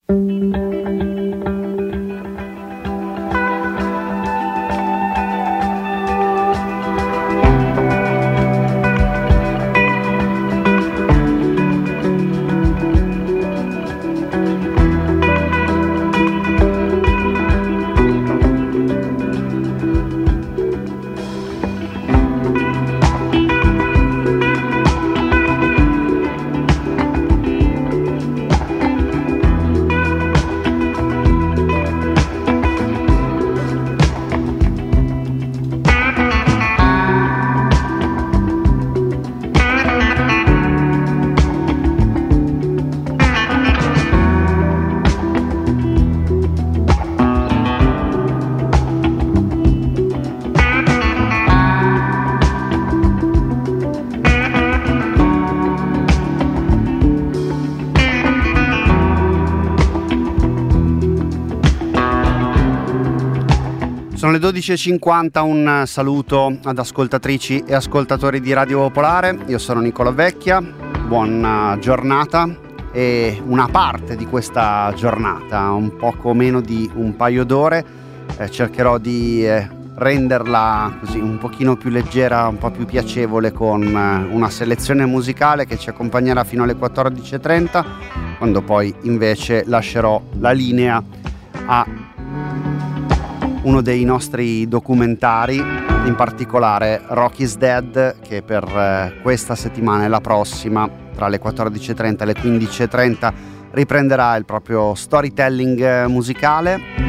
Sono le 12.50, un saluto ad ascoltatrici e ascoltatori di Radio Popolare. Io sono Nicola Vecchia, buona giornata e una parte di questa giornata, un poco meno di un paio d'ore, cercherò di renderla così un pochino più leggera, un po' più piacevole con una selezione musicale che ci accompagnerà fino alle 14.30, quando poi invece lascerò la linea a uno dei nostri documentari, in particolare Rocky's Dead, che per questa settimana e la prossima, tra le 14.30 e le 15.30, riprenderà il proprio storytelling musicale.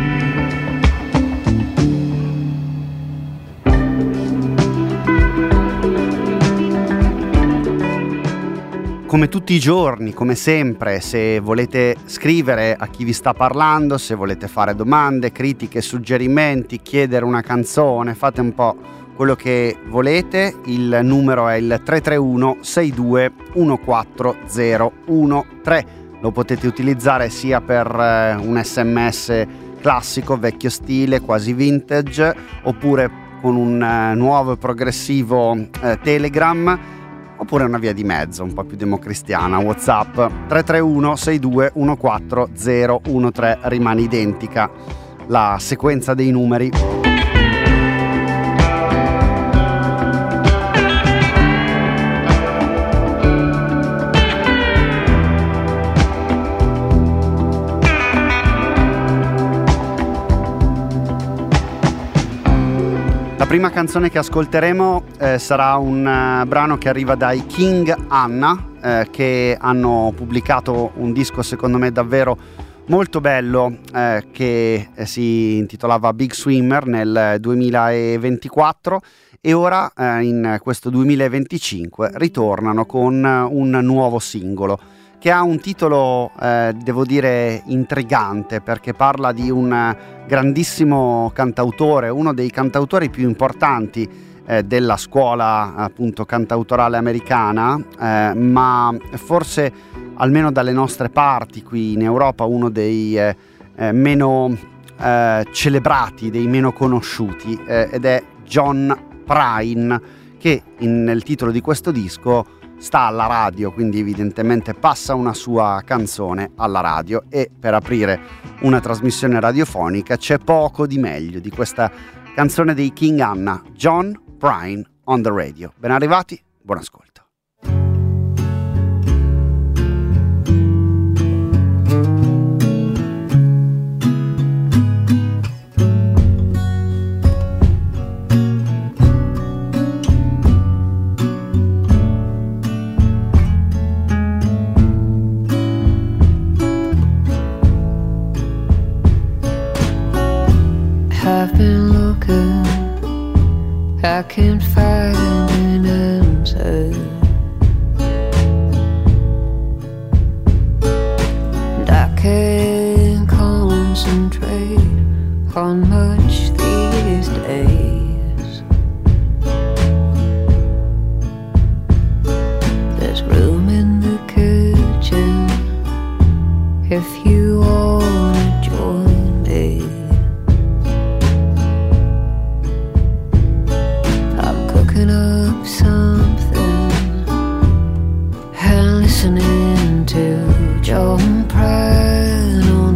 Come tutti i giorni, come sempre, se volete scrivere a chi vi sta parlando, se volete fare domande, critiche, suggerimenti, chiedere una canzone, fate un po' quello che volete. Il numero è il 331 62 14013. Lo potete utilizzare sia per un SMS classico, vecchio stile, quasi vintage, oppure con un nuovo e progressivo Telegram, oppure una via di mezzo un po' più democristiana, WhatsApp 331 62 14013. Rimane identica la sequenza dei numeri. La prima canzone che ascolteremo sarà un brano che arriva dai King Anna, che hanno pubblicato un disco secondo me davvero molto bello, che si intitolava Big Swimmer nel 2024, e ora in questo 2025 ritornano con un nuovo singolo che ha un titolo, devo dire, intrigante, perché parla di un grandissimo cantautore, uno dei cantautori più importanti della scuola appunto cantautorale americana, ma forse almeno dalle nostre parti qui in Europa uno dei meno celebrati, dei meno conosciuti, ed è John Prine, che nel titolo di questo disco sta alla radio, quindi evidentemente passa una sua canzone alla radio, e per aprire una trasmissione radiofonica c'è poco di meglio di questa canzone dei King Anna, John Prine on the Radio. Ben arrivati, buon ascolto. I've been looking, I can't find an answer, and I can't concentrate on much these days. There's room in the kitchen if you wanna join me. Up something and listening to John Prine on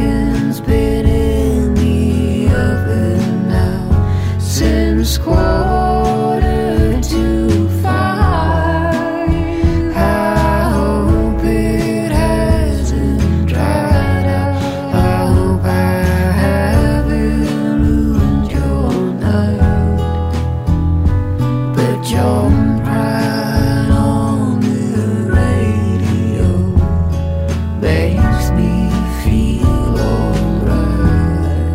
chicken's been in the oven now since 4:45. I hope it hasn't dried out. I hope I haven't ruined your night. But John Prine on the radio makes me feel alright.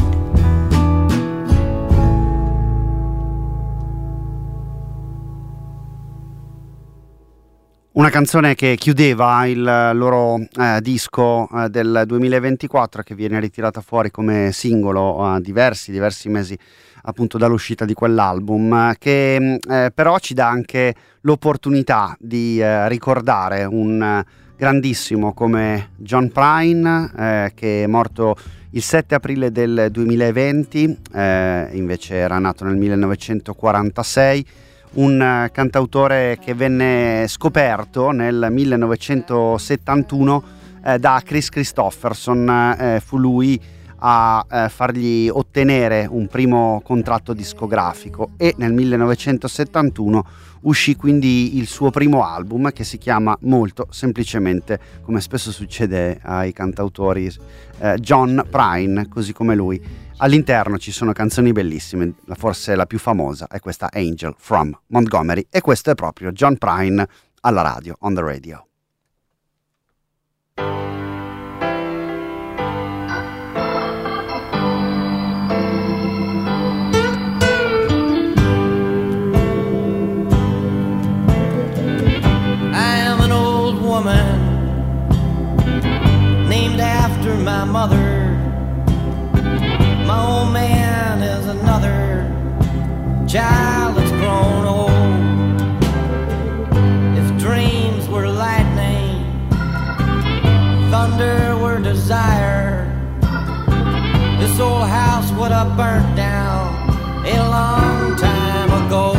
Una canzone che chiudeva il loro disco del 2024, che viene ritirata fuori come singolo a diversi mesi appunto dall'uscita di quell'album, che però ci dà anche l'opportunità di ricordare un grandissimo come John Prine, che è morto il 7 aprile del 2020, invece era nato nel 1946, un cantautore che venne scoperto nel 1971 da Chris Christopherson. Fu lui a fargli ottenere un primo contratto discografico e nel 1971 uscì quindi il suo primo album, che si chiama molto semplicemente, come spesso succede ai cantautori, John Prine, così come lui. All'interno ci sono canzoni bellissime, forse la più famosa è questa Angel from Montgomery, e questo è proprio John Prine alla radio, on the radio. I am an old woman named after my mother. My old man is another child that's grown old. If dreams were lightning, thunder were desire, this old house would have burnt down a long time ago.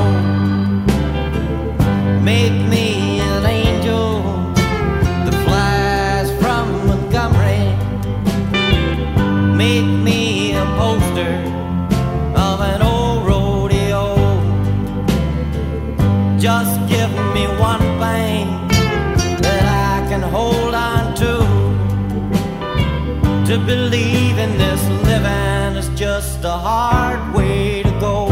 Make me an angel that flies from Montgomery. Make me a poster of an old rodeo. Just give me one thing that I can hold on to believe in this living is just a hard way to go.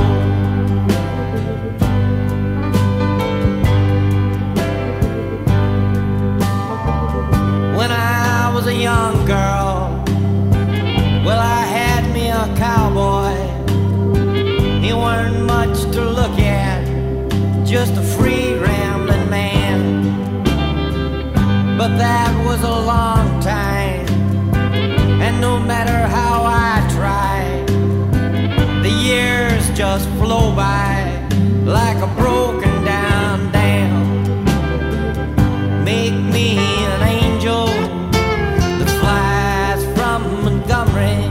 When I was a young girl, well, I had me a cowboy. He weren't much to look at, just a free rambling man. But that was a long time, and no matter how I tried, the years just flow by like a broken down dam. Make me an angel that flies from Montgomery.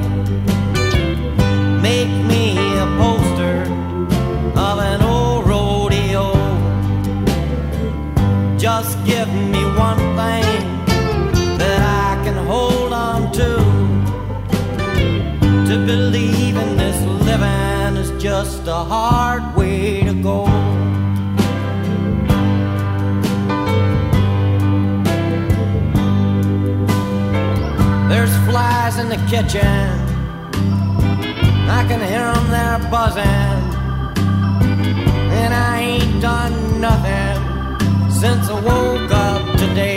Make me a poster of an old rodeo. Just give me one thing that I can hold on to believe in this living is just a hard way to go. There's flies in the kitchen, I can hear them there buzzing, and I ain't done nothing since I woke up today.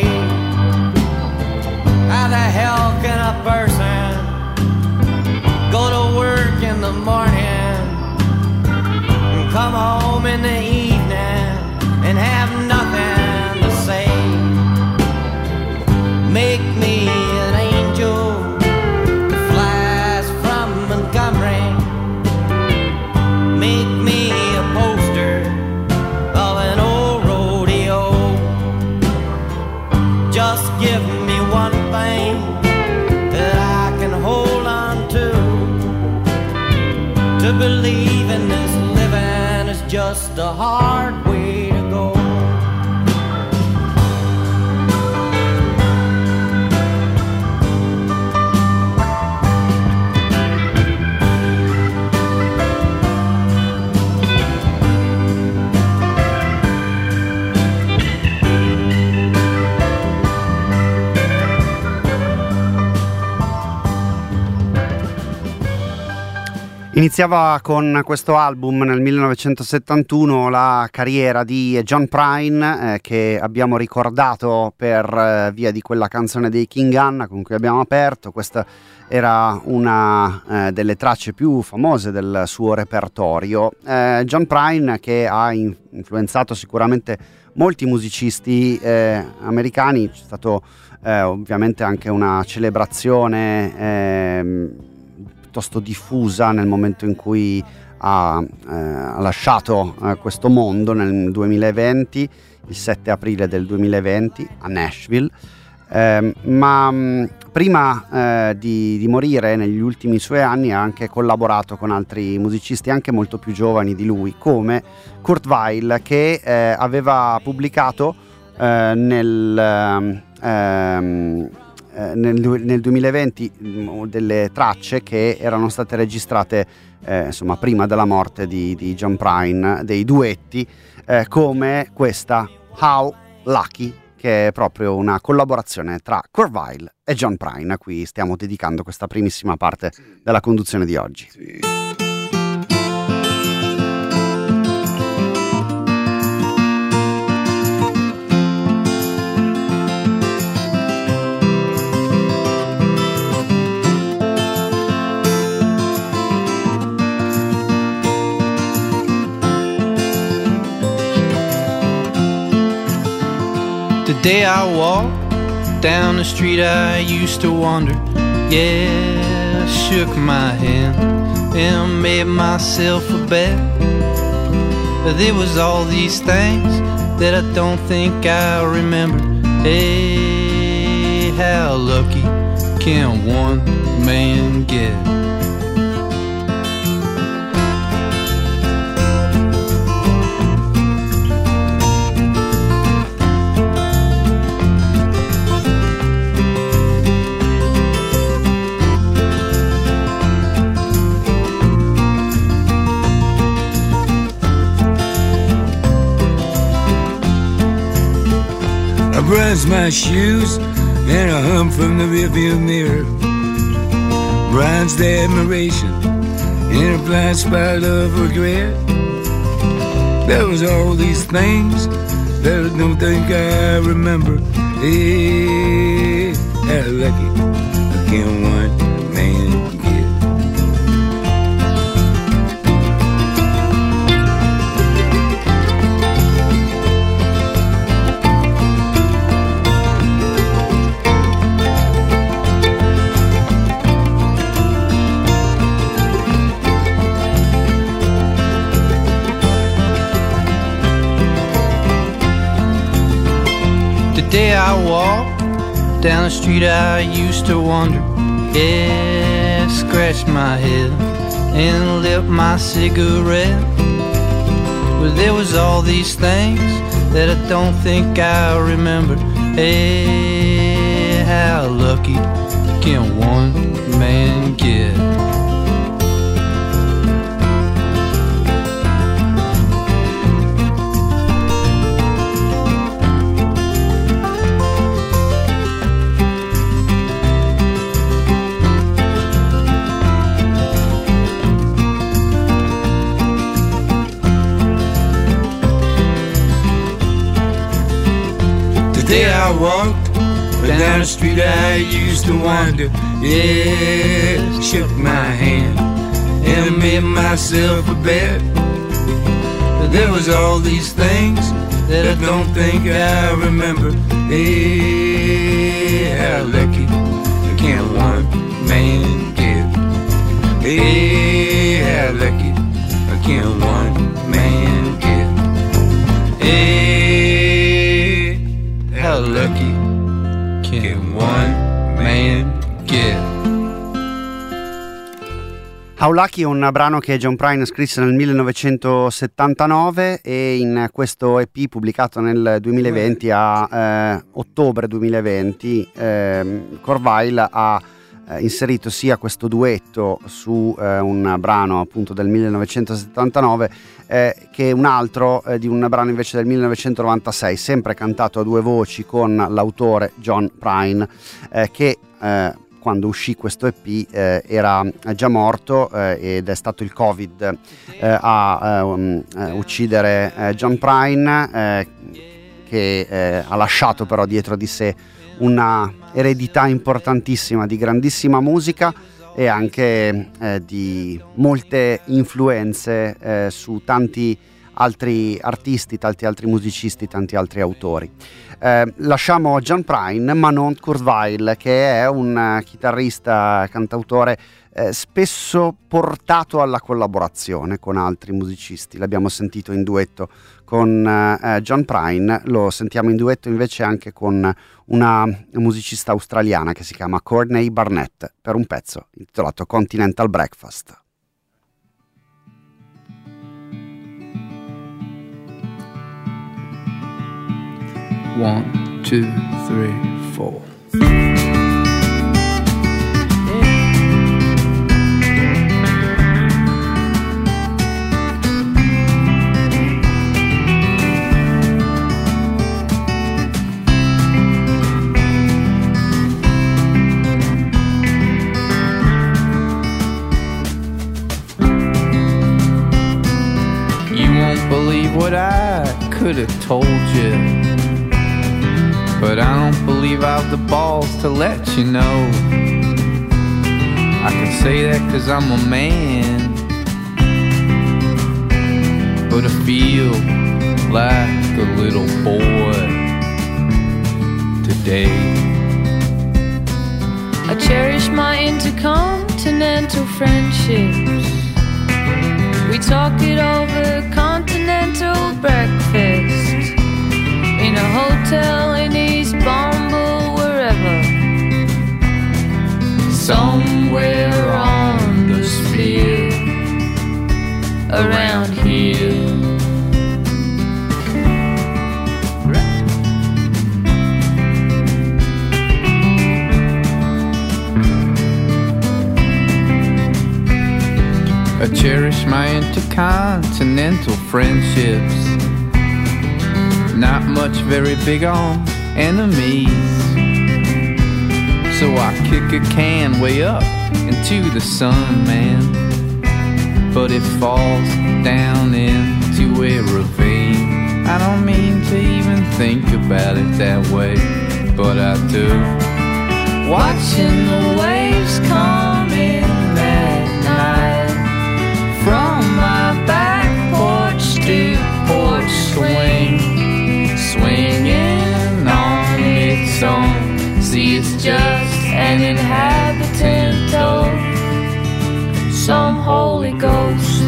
How the hell can a person go to work in the morning and come home in the evening and have nothing to say? Make me an angel that flies from Montgomery. Make me a poster of an old rodeo. Just give me one thing that I can hold on to believe in this living is just a hard way to go. Iniziava con questo album nel 1971 la carriera di John Prine, che abbiamo ricordato per via di quella canzone dei King Anna con cui abbiamo aperto. Questa era una delle tracce più famose del suo repertorio. John Prine, che ha influenzato sicuramente molti musicisti americani. C'è stato ovviamente anche una celebrazione piuttosto diffusa nel momento in cui ha lasciato questo mondo nel 2020, il 7 aprile del 2020 a Nashville, ma prima di morire negli ultimi suoi anni ha anche collaborato con altri musicisti anche molto più giovani di lui, come Kurt Weill, che aveva pubblicato nel 2020 delle tracce che erano state registrate insomma prima della morte di John Prine, dei duetti, come questa How Lucky, che è proprio una collaborazione tra Kurt Weill e John Prine, a cui stiamo dedicando questa primissima parte della conduzione di oggi. The day I walked down the street I used to wander, yeah, I shook my hand and made myself a bet. There was all these things that I don't think I remember. Hey, how lucky can one man get? I brush my shoes and I hum from the rearview mirror. Brian's the admiration in a blind spot of regret. There was all these things that I don't think I remember. Hey, how lucky can one man get? The day I walked down the street I used to wander, yeah, scratched my head and lit my cigarette. But there was all these things that I don't think I remember. Hey, how lucky can one man get? The day I walked down the street I used to wander, yeah, shook my hand and made myself a bet. But there was all these things that I don't think I remember. Hey, how lucky can one man get? Hey, how lucky can one man get? Hey, how lucky can one man get? How Lucky è un brano che John Prine scrisse nel 1979 e in questo EP pubblicato nel 2020, a ottobre 2020, Kurt Weill ha inserito sia questo duetto su un brano appunto del 1979 che un altro di un brano invece del 1996, sempre cantato a due voci con l'autore John Prine, che quando uscì questo EP era già morto ed è stato il Covid a uccidere John Prine, che ha lasciato però dietro di sé una eredità importantissima di grandissima musica e anche di molte influenze su tanti altri artisti, tanti altri musicisti, tanti altri autori. Lasciamo John Prine, ma non Kurt Weill, che è un chitarrista, cantautore spesso portato alla collaborazione con altri musicisti. L'abbiamo sentito in duetto con John Prine, lo sentiamo in duetto invece anche con una musicista australiana che si chiama Courtney Barnett, per un pezzo intitolato Continental Breakfast. One, two, three, four. You won't believe what I could have told you, but I don't believe I've the balls to let you know. I can say that 'cause I'm a man, but I feel like a little boy today. I cherish my intercontinental friendships. We talk it over continental breakfast in a hotel in East Bumble, wherever. Somewhere on the sphere around here. I cherish my intercontinental friendships. Not much very big on enemies, so I kick a can way up into the sun, man, but it falls down into a ravine. I don't mean to even think about it that way, but I do. Watching the waves come in at night from my back porch to porch swing, swinging on its own. See, it's just an inhabitant of some Holy Ghost.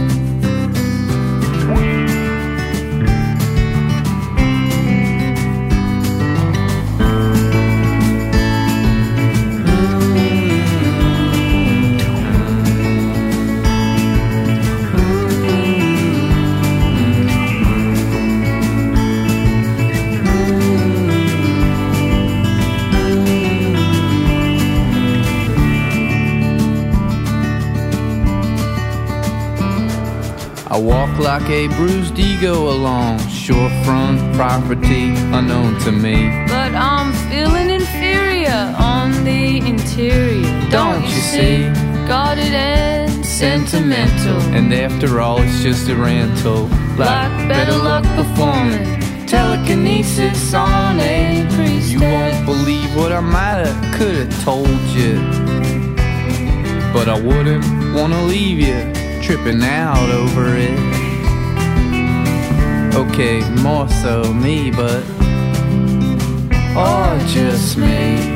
I walk like a bruised ego along shorefront property unknown to me. But I'm feeling inferior on the interior. Don't you see? Guarded and sentimental. And after all, it's just a rental. Like better luck performing telekinesis on a priestess. You won't believe what I might have, could have told you, but I wouldn't wanna leave you tripping out over it. Okay, more so me, but or just me.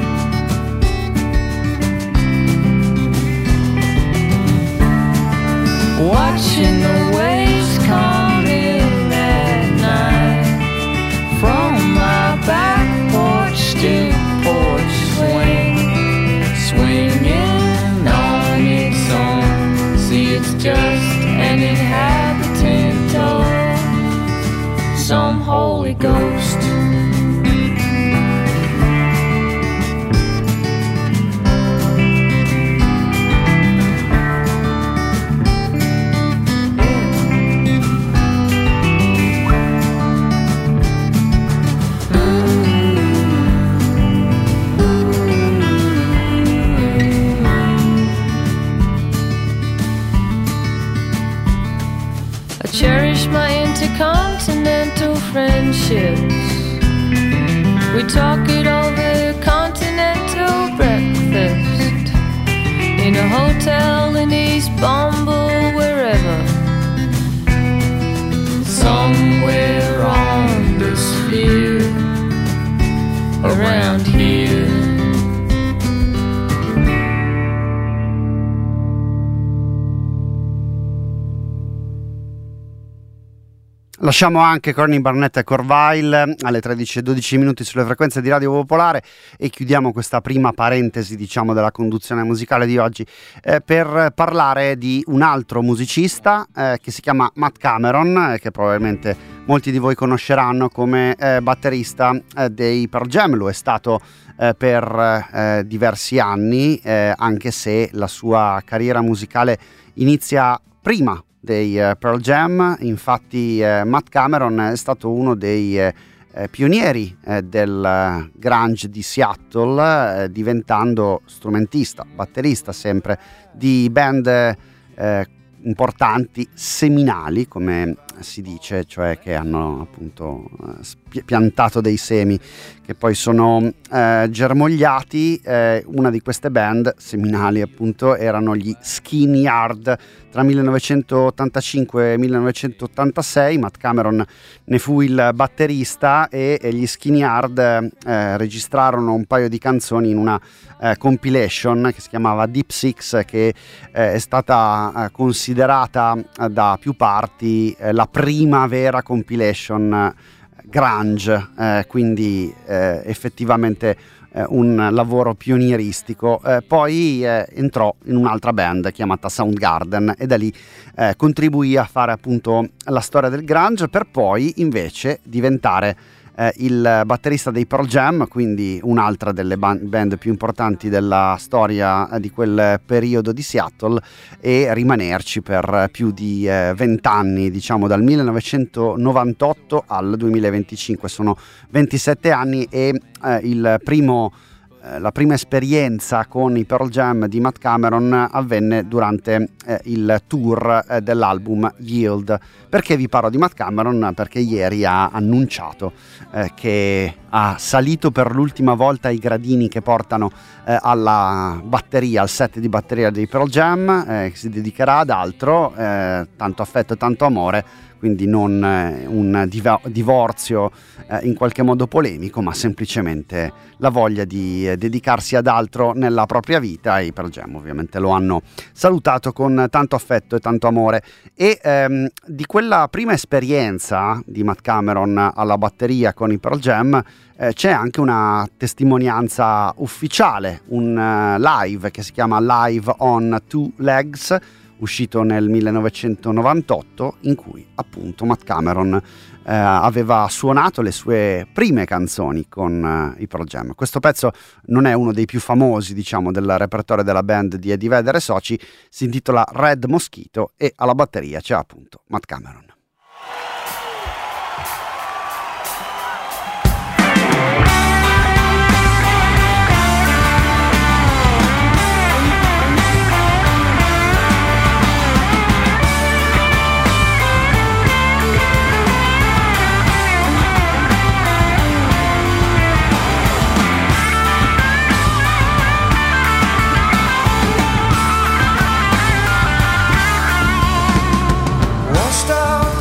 Watching the waves come in at night from my back porch to porch swing, swinging on its own. See, it's just an inhabitant of some Holy Ghost. continental friendships. We talk it over continental breakfast in a hotel in East Bumble, wherever. Somewhere on the sphere around here. Lasciamo anche Corny Barnett e Corvile alle 13:12 minuti sulle frequenze di Radio Popolare e chiudiamo questa prima parentesi, diciamo, della conduzione musicale di oggi per parlare di un altro musicista che si chiama Matt Cameron, che probabilmente molti di voi conosceranno come batterista dei Pearl Jam. Lo è stato per diversi anni, anche se la sua carriera musicale inizia prima dei Pearl Jam. Infatti Matt Cameron è stato uno dei pionieri del grunge di Seattle, diventando strumentista, batterista sempre di band importanti, seminali come si dice, cioè che hanno appunto piantato dei semi che poi sono germogliati. Una di queste band seminali appunto erano gli Skinny Yard. Tra 1985 e 1986 Matt Cameron ne fu il batterista e gli Skinny Yard registrarono un paio di canzoni in una compilation che si chiamava Deep Six, che è stata considerata da più parti la prima vera compilation grunge, quindi effettivamente un lavoro pionieristico. Poi entrò in un'altra band chiamata Soundgarden e da lì contribuì a fare appunto la storia del grunge, per poi invece diventare il batterista dei Pearl Jam, quindi un'altra delle band più importanti della storia di quel periodo di Seattle, e rimanerci per più di 20 anni, diciamo dal 1998 al 2025. Sono 27 anni e la prima esperienza con i Pearl Jam di Matt Cameron avvenne durante il tour dell'album Yield. Perché vi parlo di Matt Cameron? Perché ieri ha annunciato che ha salito per l'ultima volta i gradini che portano alla batteria, al set di batteria dei Pearl Jam, che si dedicherà ad altro, tanto affetto e tanto amore. Quindi non un divorzio in qualche modo polemico, ma semplicemente la voglia di dedicarsi ad altro nella propria vita. E i Pearl Jam ovviamente lo hanno salutato con tanto affetto e tanto amore. E di quella prima esperienza di Matt Cameron alla batteria con i Pearl Jam c'è anche una testimonianza ufficiale, un live che si chiama Live on Two Legs, uscito nel 1998, in cui appunto Matt Cameron aveva suonato le sue prime canzoni con i Pearl Jam. Questo pezzo non è uno dei più famosi, diciamo, del repertorio della band di Eddie Vedder e Soci, si intitola Red Mosquito e alla batteria c'è appunto Matt Cameron. Washed up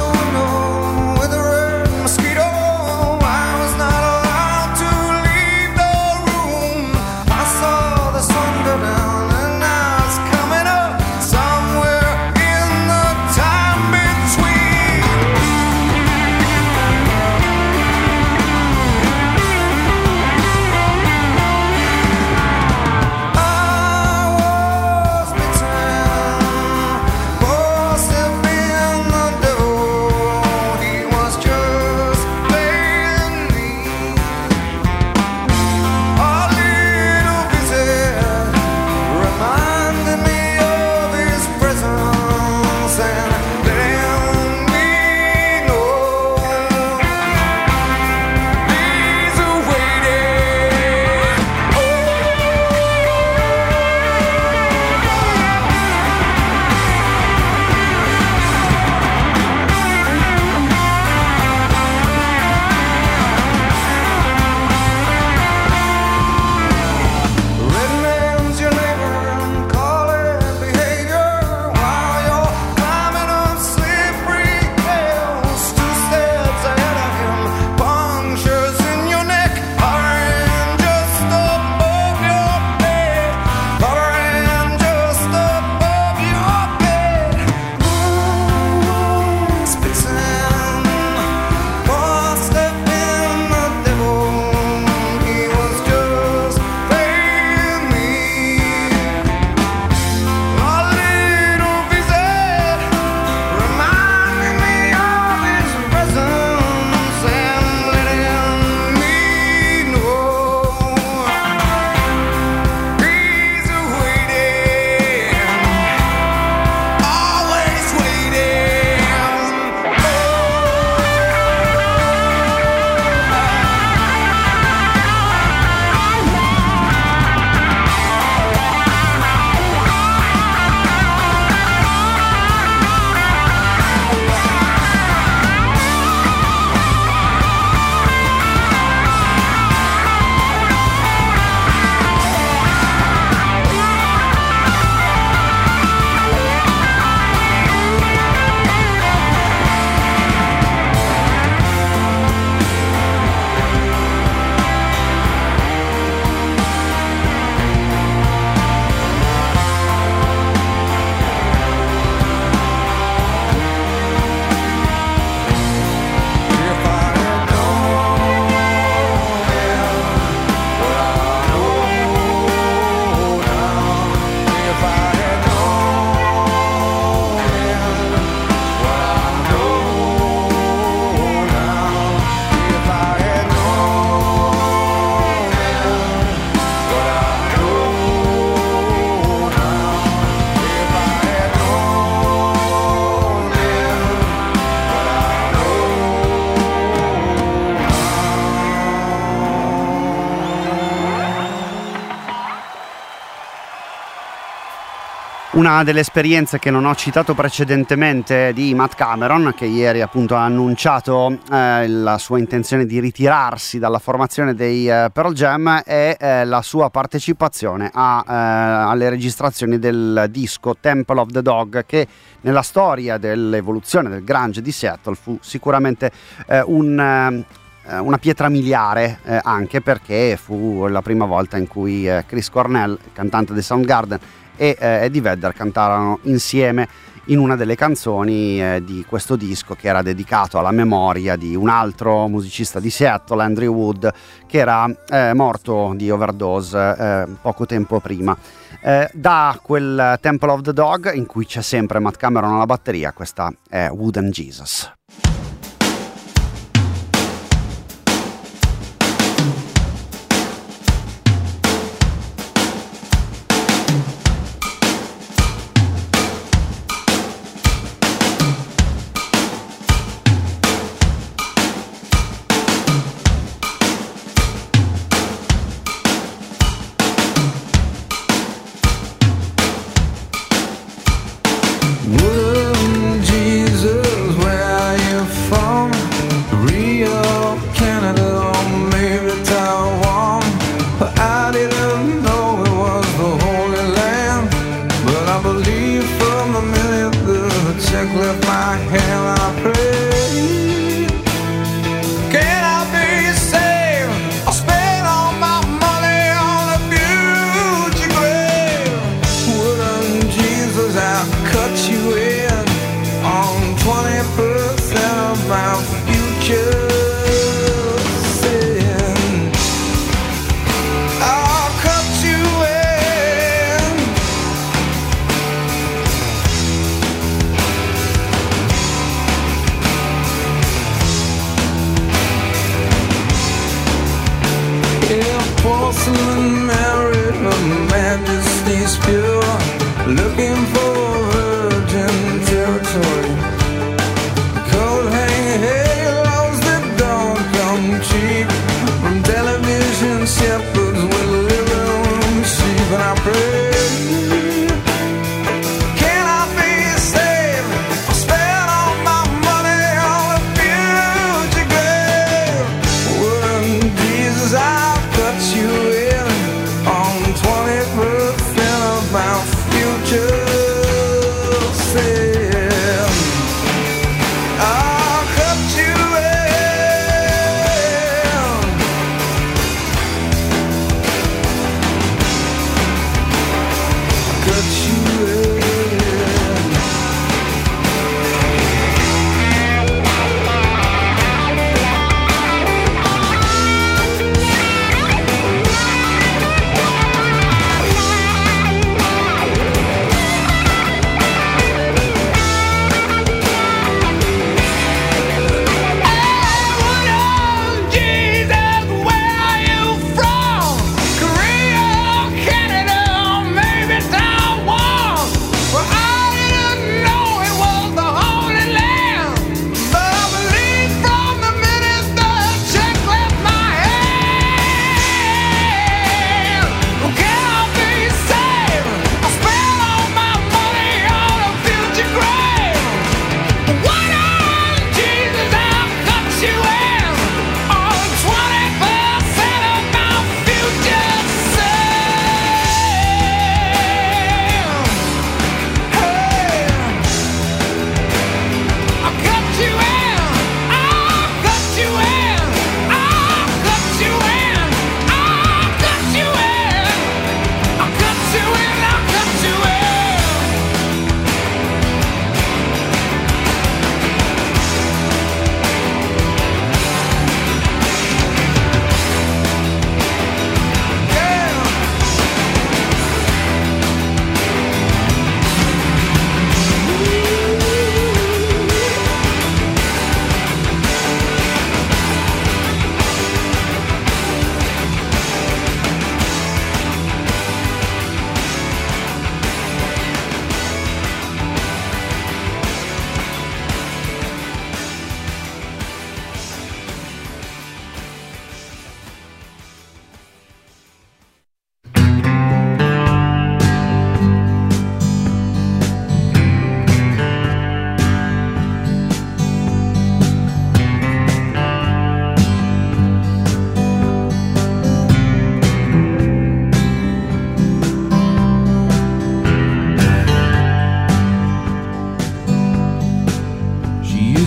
Una delle esperienze che non ho citato precedentemente di Matt Cameron, che ieri appunto ha annunciato la sua intenzione di ritirarsi dalla formazione dei Pearl Jam, è la sua partecipazione alle registrazioni del disco Temple of the Dog, che nella storia dell'evoluzione del grunge di Seattle fu sicuramente una pietra miliare, anche perché fu la prima volta in cui Chris Cornell, cantante dei Soundgarden, e Eddie Vedder cantarono insieme in una delle canzoni di questo disco, che era dedicato alla memoria di un altro musicista di Seattle, Andrew Wood, che era morto di overdose poco tempo prima. Da quel Temple of the Dog, in cui c'è sempre Matt Cameron alla batteria, questa è Wooden Jesus.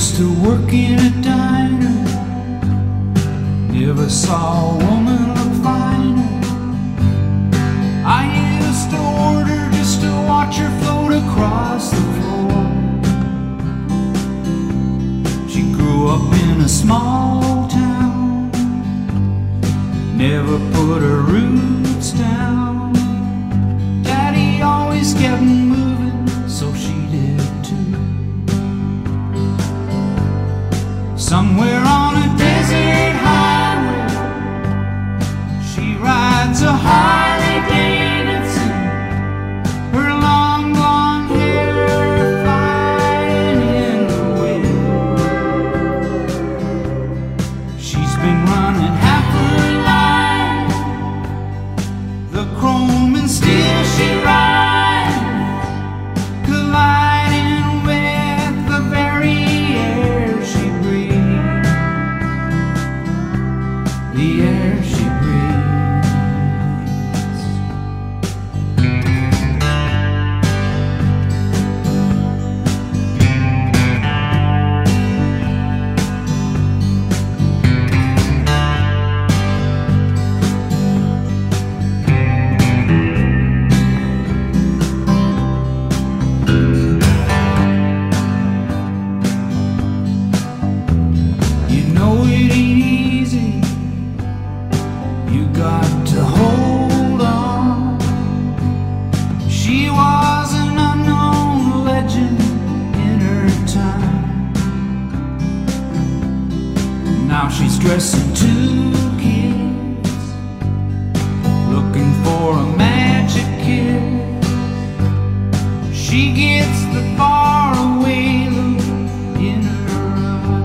used to work in a diner, never saw a woman look finer. I used to order just to watch her float across the floor. She grew up in a small town, never put her roots down. Daddy always kept moving, so she did too. Somewhere on a desert highway, she rides a Harley Davidson, her long blonde hair flying in the wind. She's been running half her life, the chrome and steel she rides, colliding with the very air she breathes, the air she breathes. You know it ain't easy, you got to hold on. She was an unknown legend in her time. Now she's dressing two kids, looking for a magic kiss. She gets the faraway look in her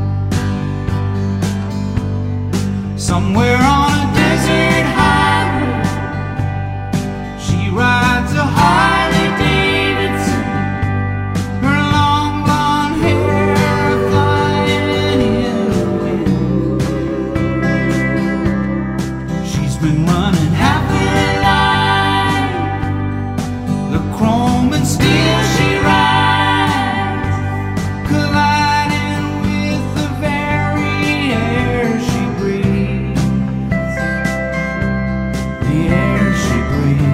eye. Somewhere on a desert highway, she rides a Harley Davidson, her long blonde hair flying in the wind. She's been running half her life, the chrome and steel she rides, colliding with the very air she breathes, the air she breathes.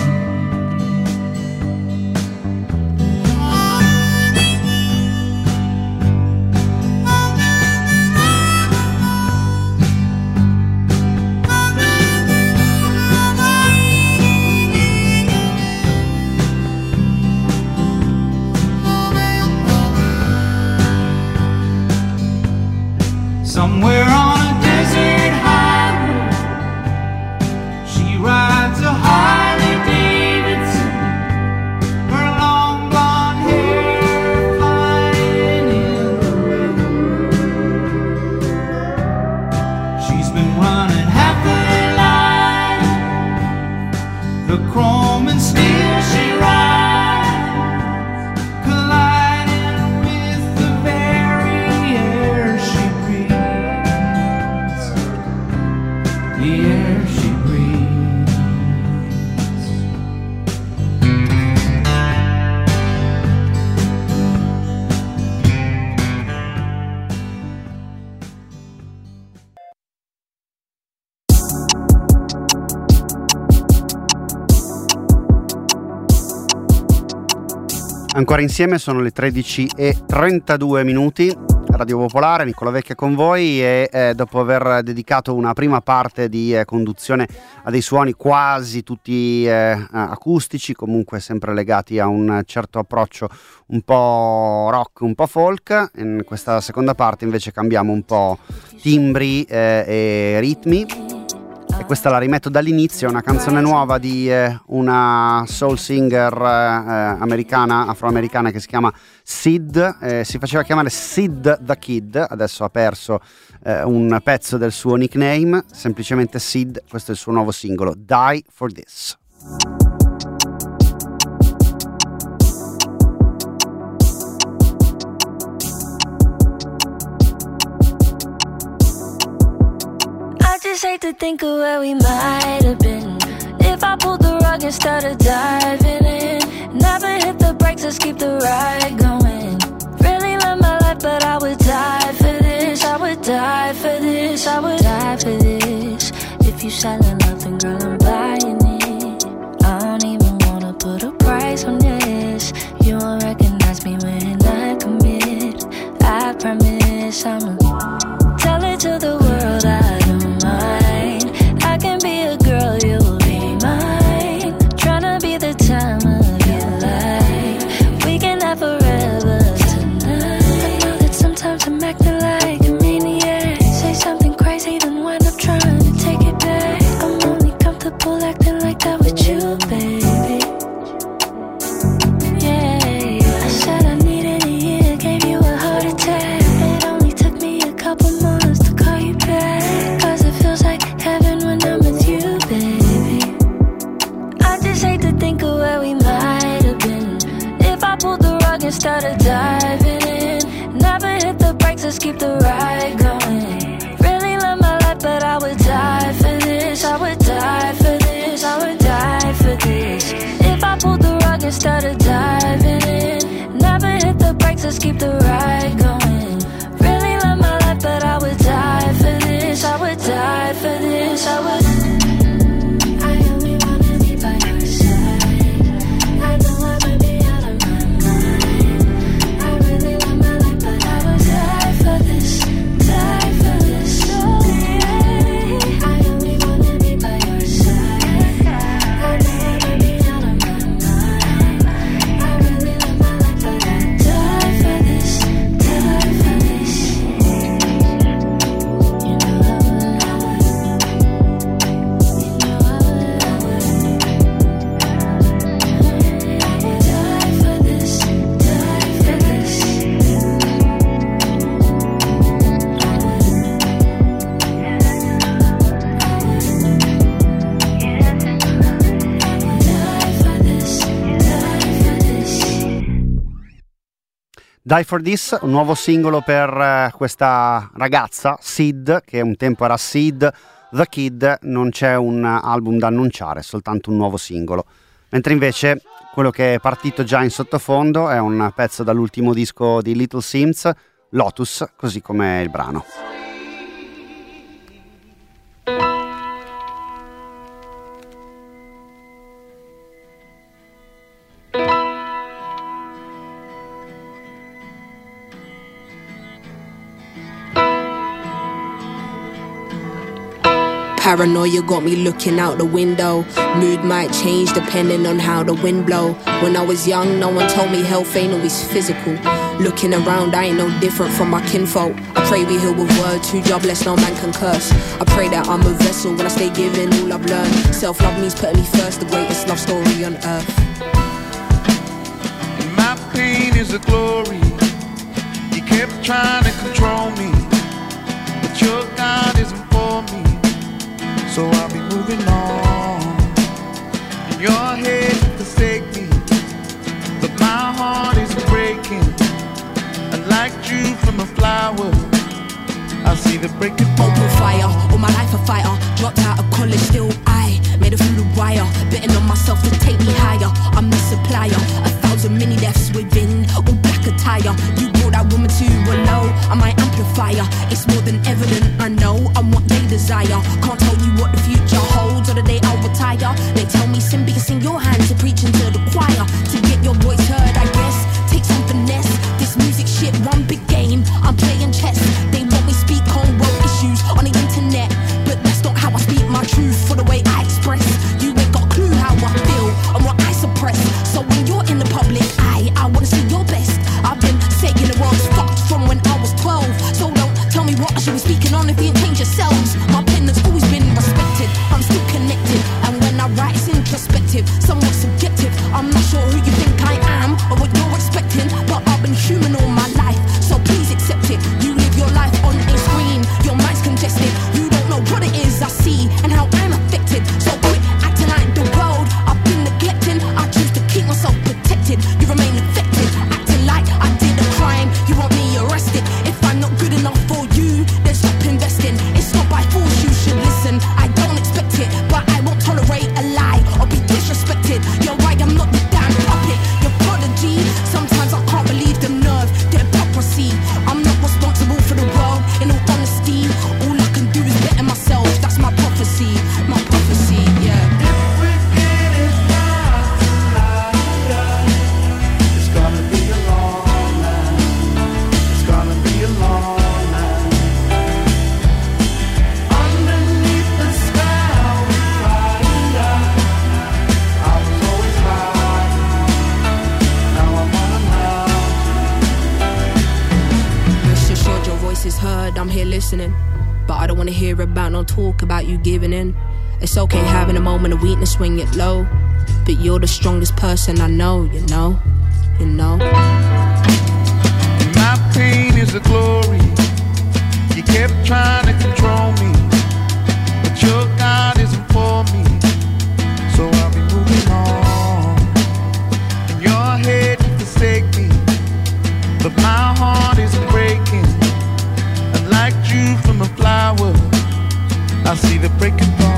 Somewhere on a desert highway, she rides a Harley Davidson, her long blonde hair flying in the wind. She's been running half her life, the chrome and steel she rides, colliding with the very air she breathes, the air she breathes. Ancora insieme, sono le 13:32, Radio Popolare, Nicola Vecchia con voi e dopo aver dedicato una prima parte di conduzione a dei suoni quasi tutti acustici, comunque sempre legati a un certo approccio un po' rock, un po' folk, in questa seconda parte invece cambiamo un po' timbri e ritmi. E questa la rimetto dall'inizio, è una canzone nuova di una soul singer americana, afroamericana, che si chiama Sid, si faceva chiamare Sid the Kid, adesso ha perso un pezzo del suo nickname, semplicemente Sid. Questo è il suo nuovo singolo, Die for This. Just hate to think of where we might have been if I pulled the rug instead of diving in. Never hit the brakes, let's keep the ride going. Really love my life, but I would die instead of diving in. Never hit the brakes, let's keep the ride going. Really love my life, but I would die for this. I would die for this, I would die for this. If I pulled the rug instead of diving in. Never hit the brakes, let's keep the ride going. Really love my life, but I would die for this. I would die for this, I would. Die for This, un nuovo singolo per questa ragazza, Sid, che un tempo era Sid the Kid. Non c'è un album da annunciare, soltanto un nuovo singolo. Mentre invece quello che è partito già in sottofondo è un pezzo dall'ultimo disco di Little Sims, Lotus, così come il brano. Paranoia got me looking out the window. Mood might change depending on how the wind blow. When I was young, no one told me health ain't always physical. Looking around, I ain't no different from my kinfolk. I pray we heal with words, too jobless, no man can curse. I pray that I'm a vessel when I stay giving all I've learned. Self-love means putting me first, the greatest love story on earth. My pain is a glory. You kept trying to control me, but your God isn't for me. So I'll be moving on. In your head you forsake me, but my heart is breaking. Unlike you from a flower, I see the breaking point. Open fire, all my life a fighter. Dropped out of college, still I made it through the wire. Betting on myself to take me higher. I'm the supplier, 1,000 mini deaths within, all black attire. You brought that woman to a low, I'm my amplifier. It's more than evident, I know I'm what they desire. Can't tell you what the future holds or the day I'll retire. They tell me sin because in your hands you're preaching to the choir. To get your voice heard, I guess, take some finesse. This music shit, one big game, I'm playing chess. They want me speak on world issues on the internet, but that's not how I speak my truth for the way I express. You ain't got a clue how I feel and what I suppress. So when you're in the public eye, I wanna see your best. I've been saying the world's fucked from when I was 12. So don't tell me what I should be speaking on if you ain't changed yourselves. My pen has always been respected, I'm still connected. And when I write it's introspective, somewhat subjective. I'm not sure who you think I am or what you're expecting, but I've been human all my life, so please accept it. You live your life on a screen, your mind's congested. You don't know what it is I see and how I'm affected. So quit acting like the world I've been neglecting. I choose to keep myself protected, you remain infected. Acting like I did a crime, you want me arrested. If I'm not good enough for you, then stop investing. It's not by force, you should listen. I don't expect it, but I won't tolerate a lie or be disrespected. You're right, I'm not the damn puppet, you're prodigy. Sometimes I can't believe the nerve, the hypocrisy. I'm not responsible for the world, in all honesty. All I can do is better myself, that's my prophecy, yeah. It's gonna be a long night. It's gonna be a long night. Underneath the sky we cried out. I was always hiding. Now I'm on a mountain. Rest assured your voice is heard, I'm here listening. But I don't wanna hear about no talk about you giving in. It's okay having a moment of weakness when you're low, but you're the strongest person I know, you know. My pain is a glory. You kept trying to control me, but your God isn't for me. So I'll be moving on. In your head you forsake me, but my heart is breaking. And like dew from a flower, I see the breaking dawn.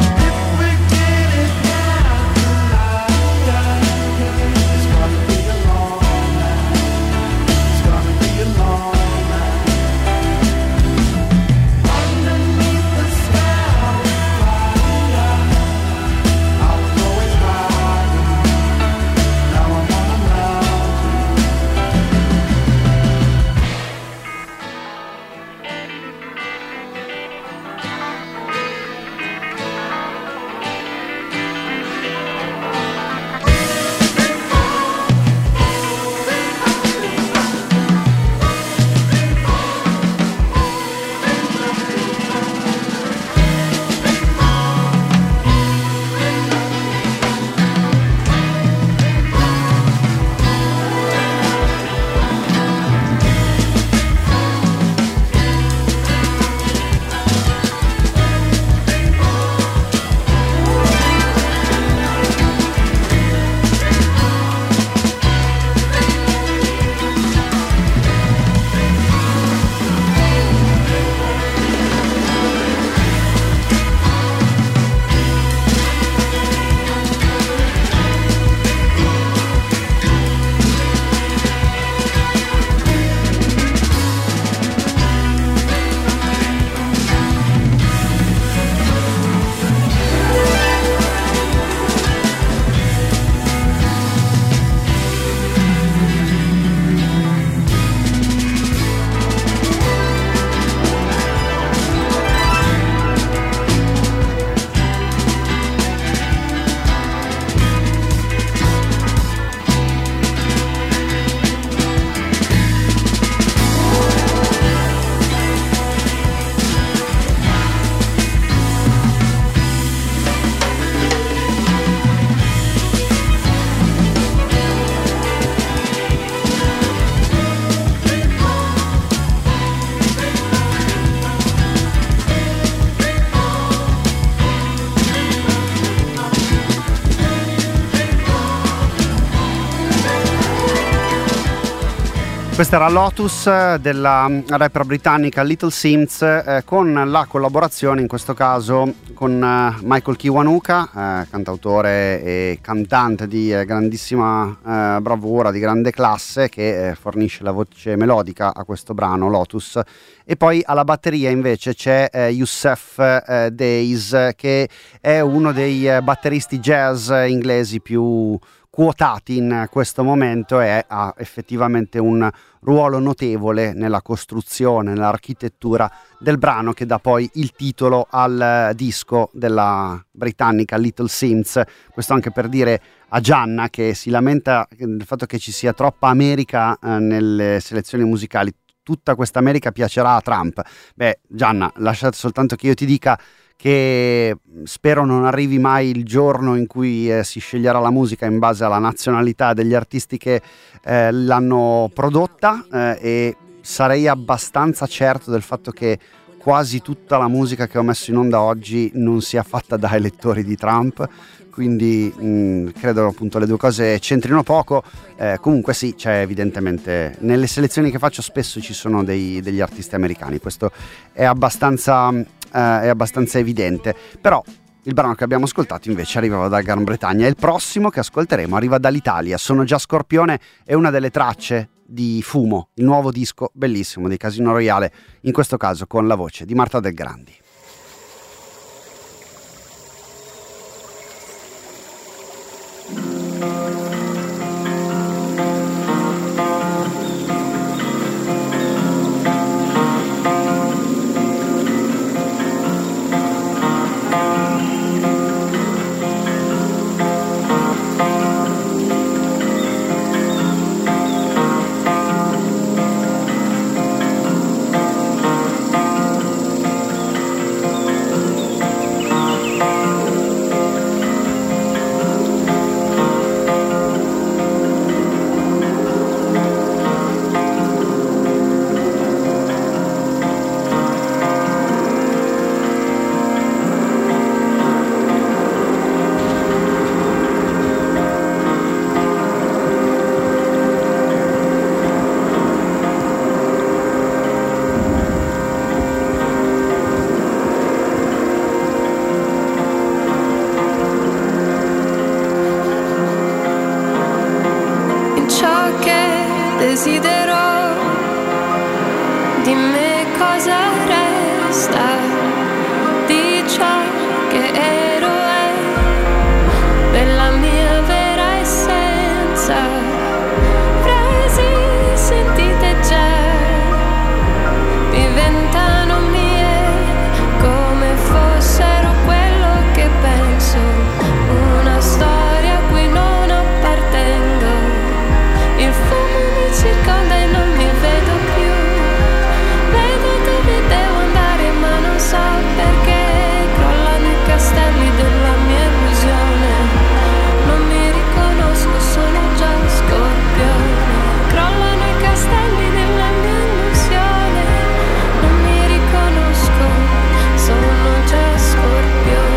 Questa era Lotus della rapper britannica Little Sims, con la collaborazione in questo caso con Michael Kiwanuka, cantautore e cantante di grandissima bravura, di grande classe, che fornisce la voce melodica a questo brano Lotus. E poi alla batteria invece c'è Youssef Days, che è uno dei batteristi jazz inglesi più quotati in questo momento e ha effettivamente un ruolo notevole nella costruzione, nell'architettura del brano che dà poi il titolo al disco della britannica Little Sims. Questo anche per dire a Gianna, che si lamenta del fatto che ci sia troppa America nelle selezioni musicali. Tutta questa America piacerà a Trump. Beh, Gianna, lasciate soltanto che io ti dica che spero non arrivi mai il giorno in cui si sceglierà la musica in base alla nazionalità degli artisti che l'hanno prodotta, e sarei abbastanza certo del fatto che quasi tutta la musica che ho messo in onda oggi non sia fatta da elettori di Trump, quindi credo appunto le due cose c'entrino poco. Comunque sì, c'è evidentemente nelle selezioni che faccio spesso ci sono degli artisti americani, questo è abbastanza evidente. Però il brano che abbiamo ascoltato invece arrivava dalla Gran Bretagna e il prossimo che ascolteremo arriva dall'Italia. Sono già Scorpione, è una delle tracce di Fumo, il nuovo disco bellissimo di Casino Royale, in questo caso con la voce di Marta Del Grandi. desidero di me cosa resta di ciò che ero e della mia vera essenza. Frasi sentite già diventano mie come fossero quello che penso, una storia a cui non appartengo. Il fumo mi circonda e non mi vedo più, vedo dove devo andare ma non so perché. Crollano i castelli della mia illusione, non mi riconosco, sono già scorpione. Crollano i castelli della mia illusione, non mi riconosco, sono già scorpione.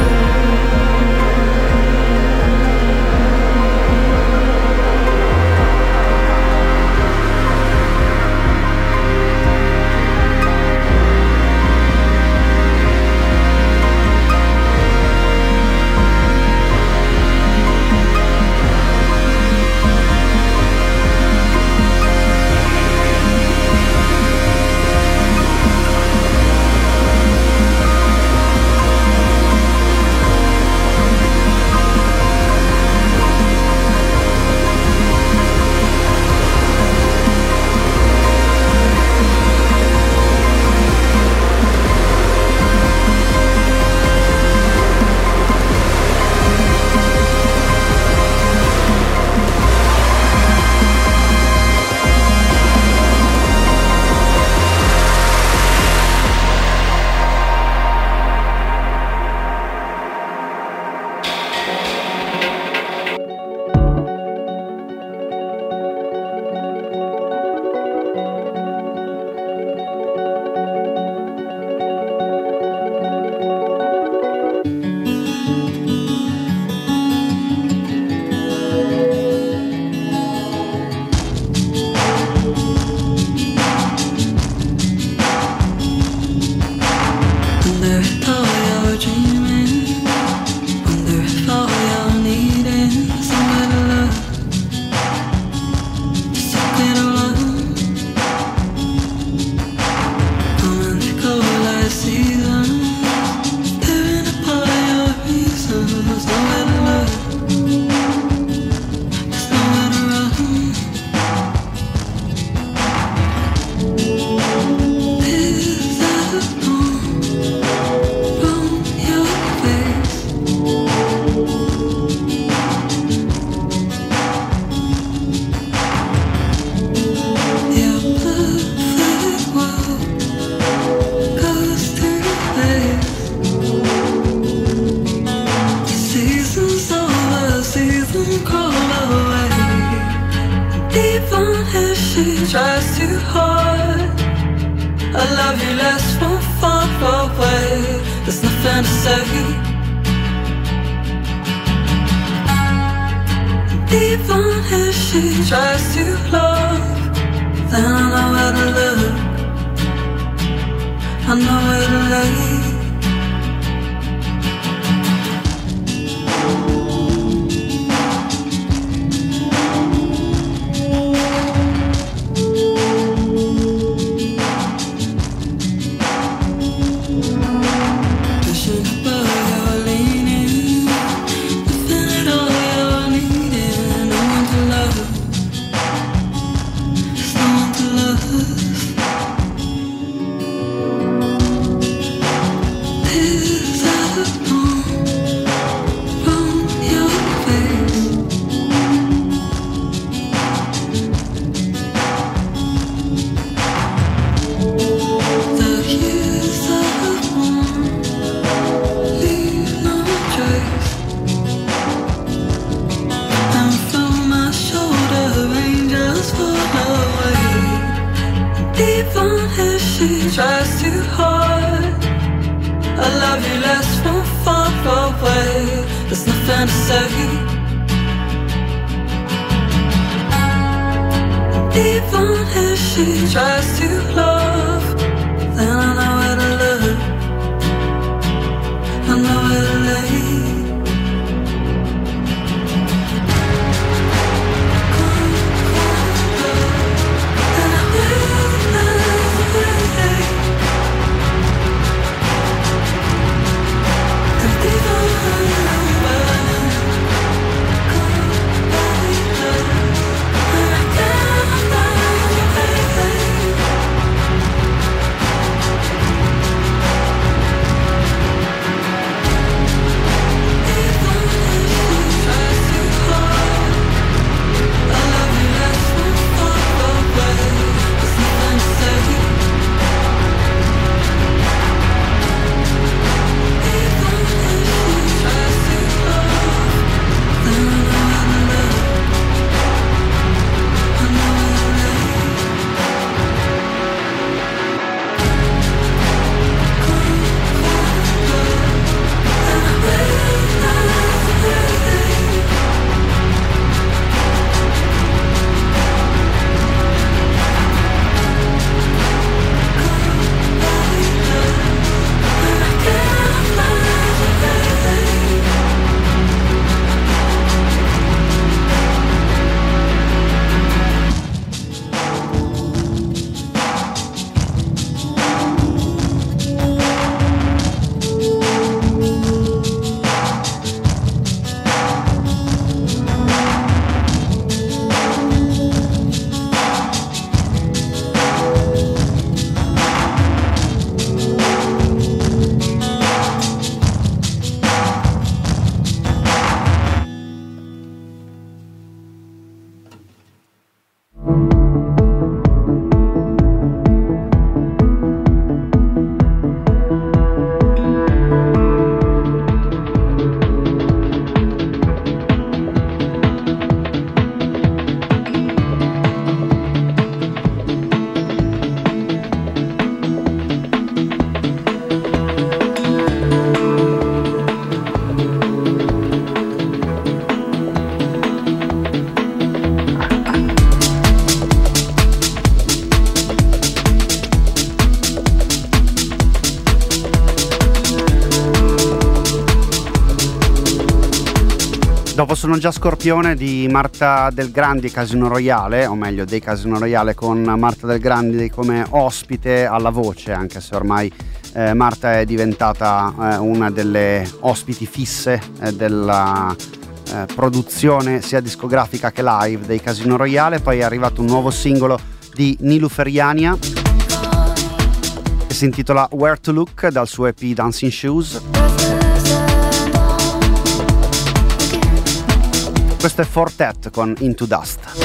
Even if she tries to love, then I know where to look, I know where to lay. Come, come, Sono già Scorpione di Marta Del Grandi e Casino Royale, o meglio dei Casino Royale, con Marta Del Grandi come ospite alla voce, anche se ormai Marta è diventata una delle ospiti fisse della produzione sia discografica che live dei Casino Royale. Poi è arrivato un nuovo singolo di Nilu Feriania che si intitola Where to Look dal suo EP Dancing Shoes. Questo è Fortet con Into Dust.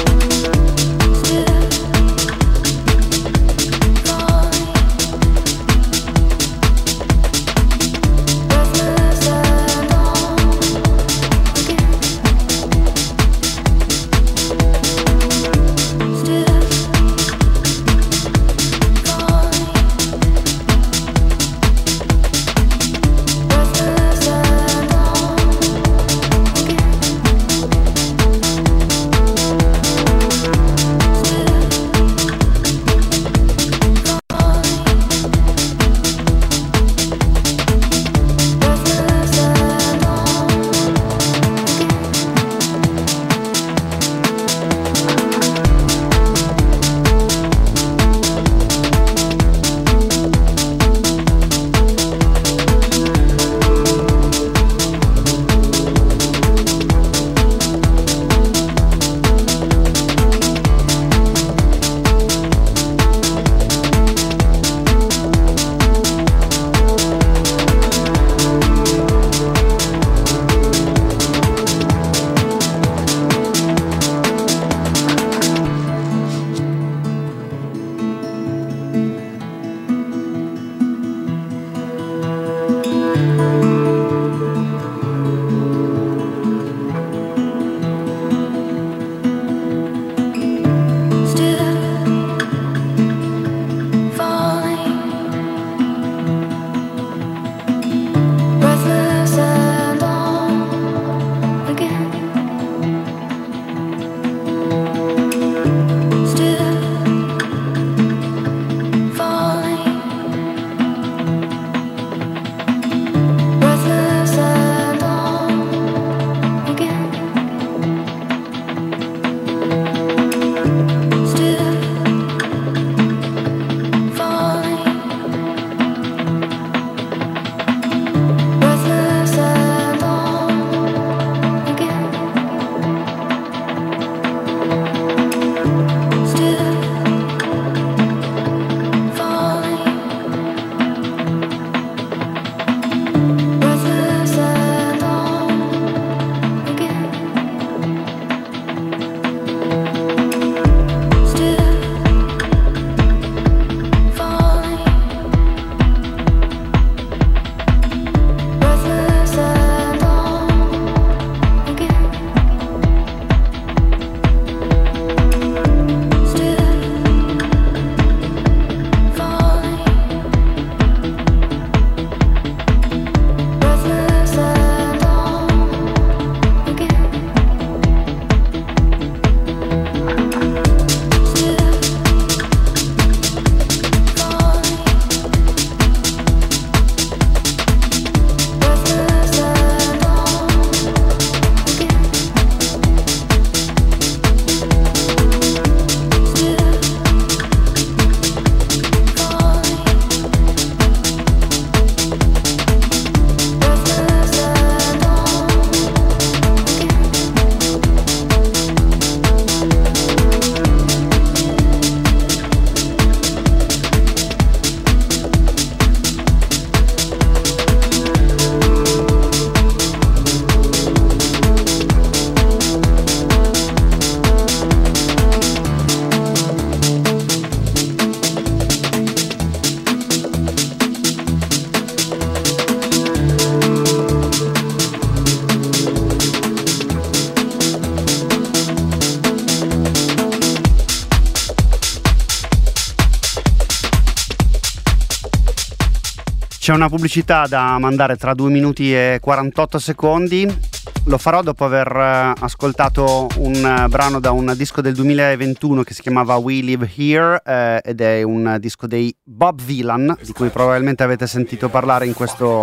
C'è una pubblicità da mandare tra 2 minuti e 48 secondi. Lo farò dopo aver ascoltato un brano da un disco del 2021 che si chiamava We Live Here ed è un disco dei Bob Vylan, di cui probabilmente avete sentito parlare in questo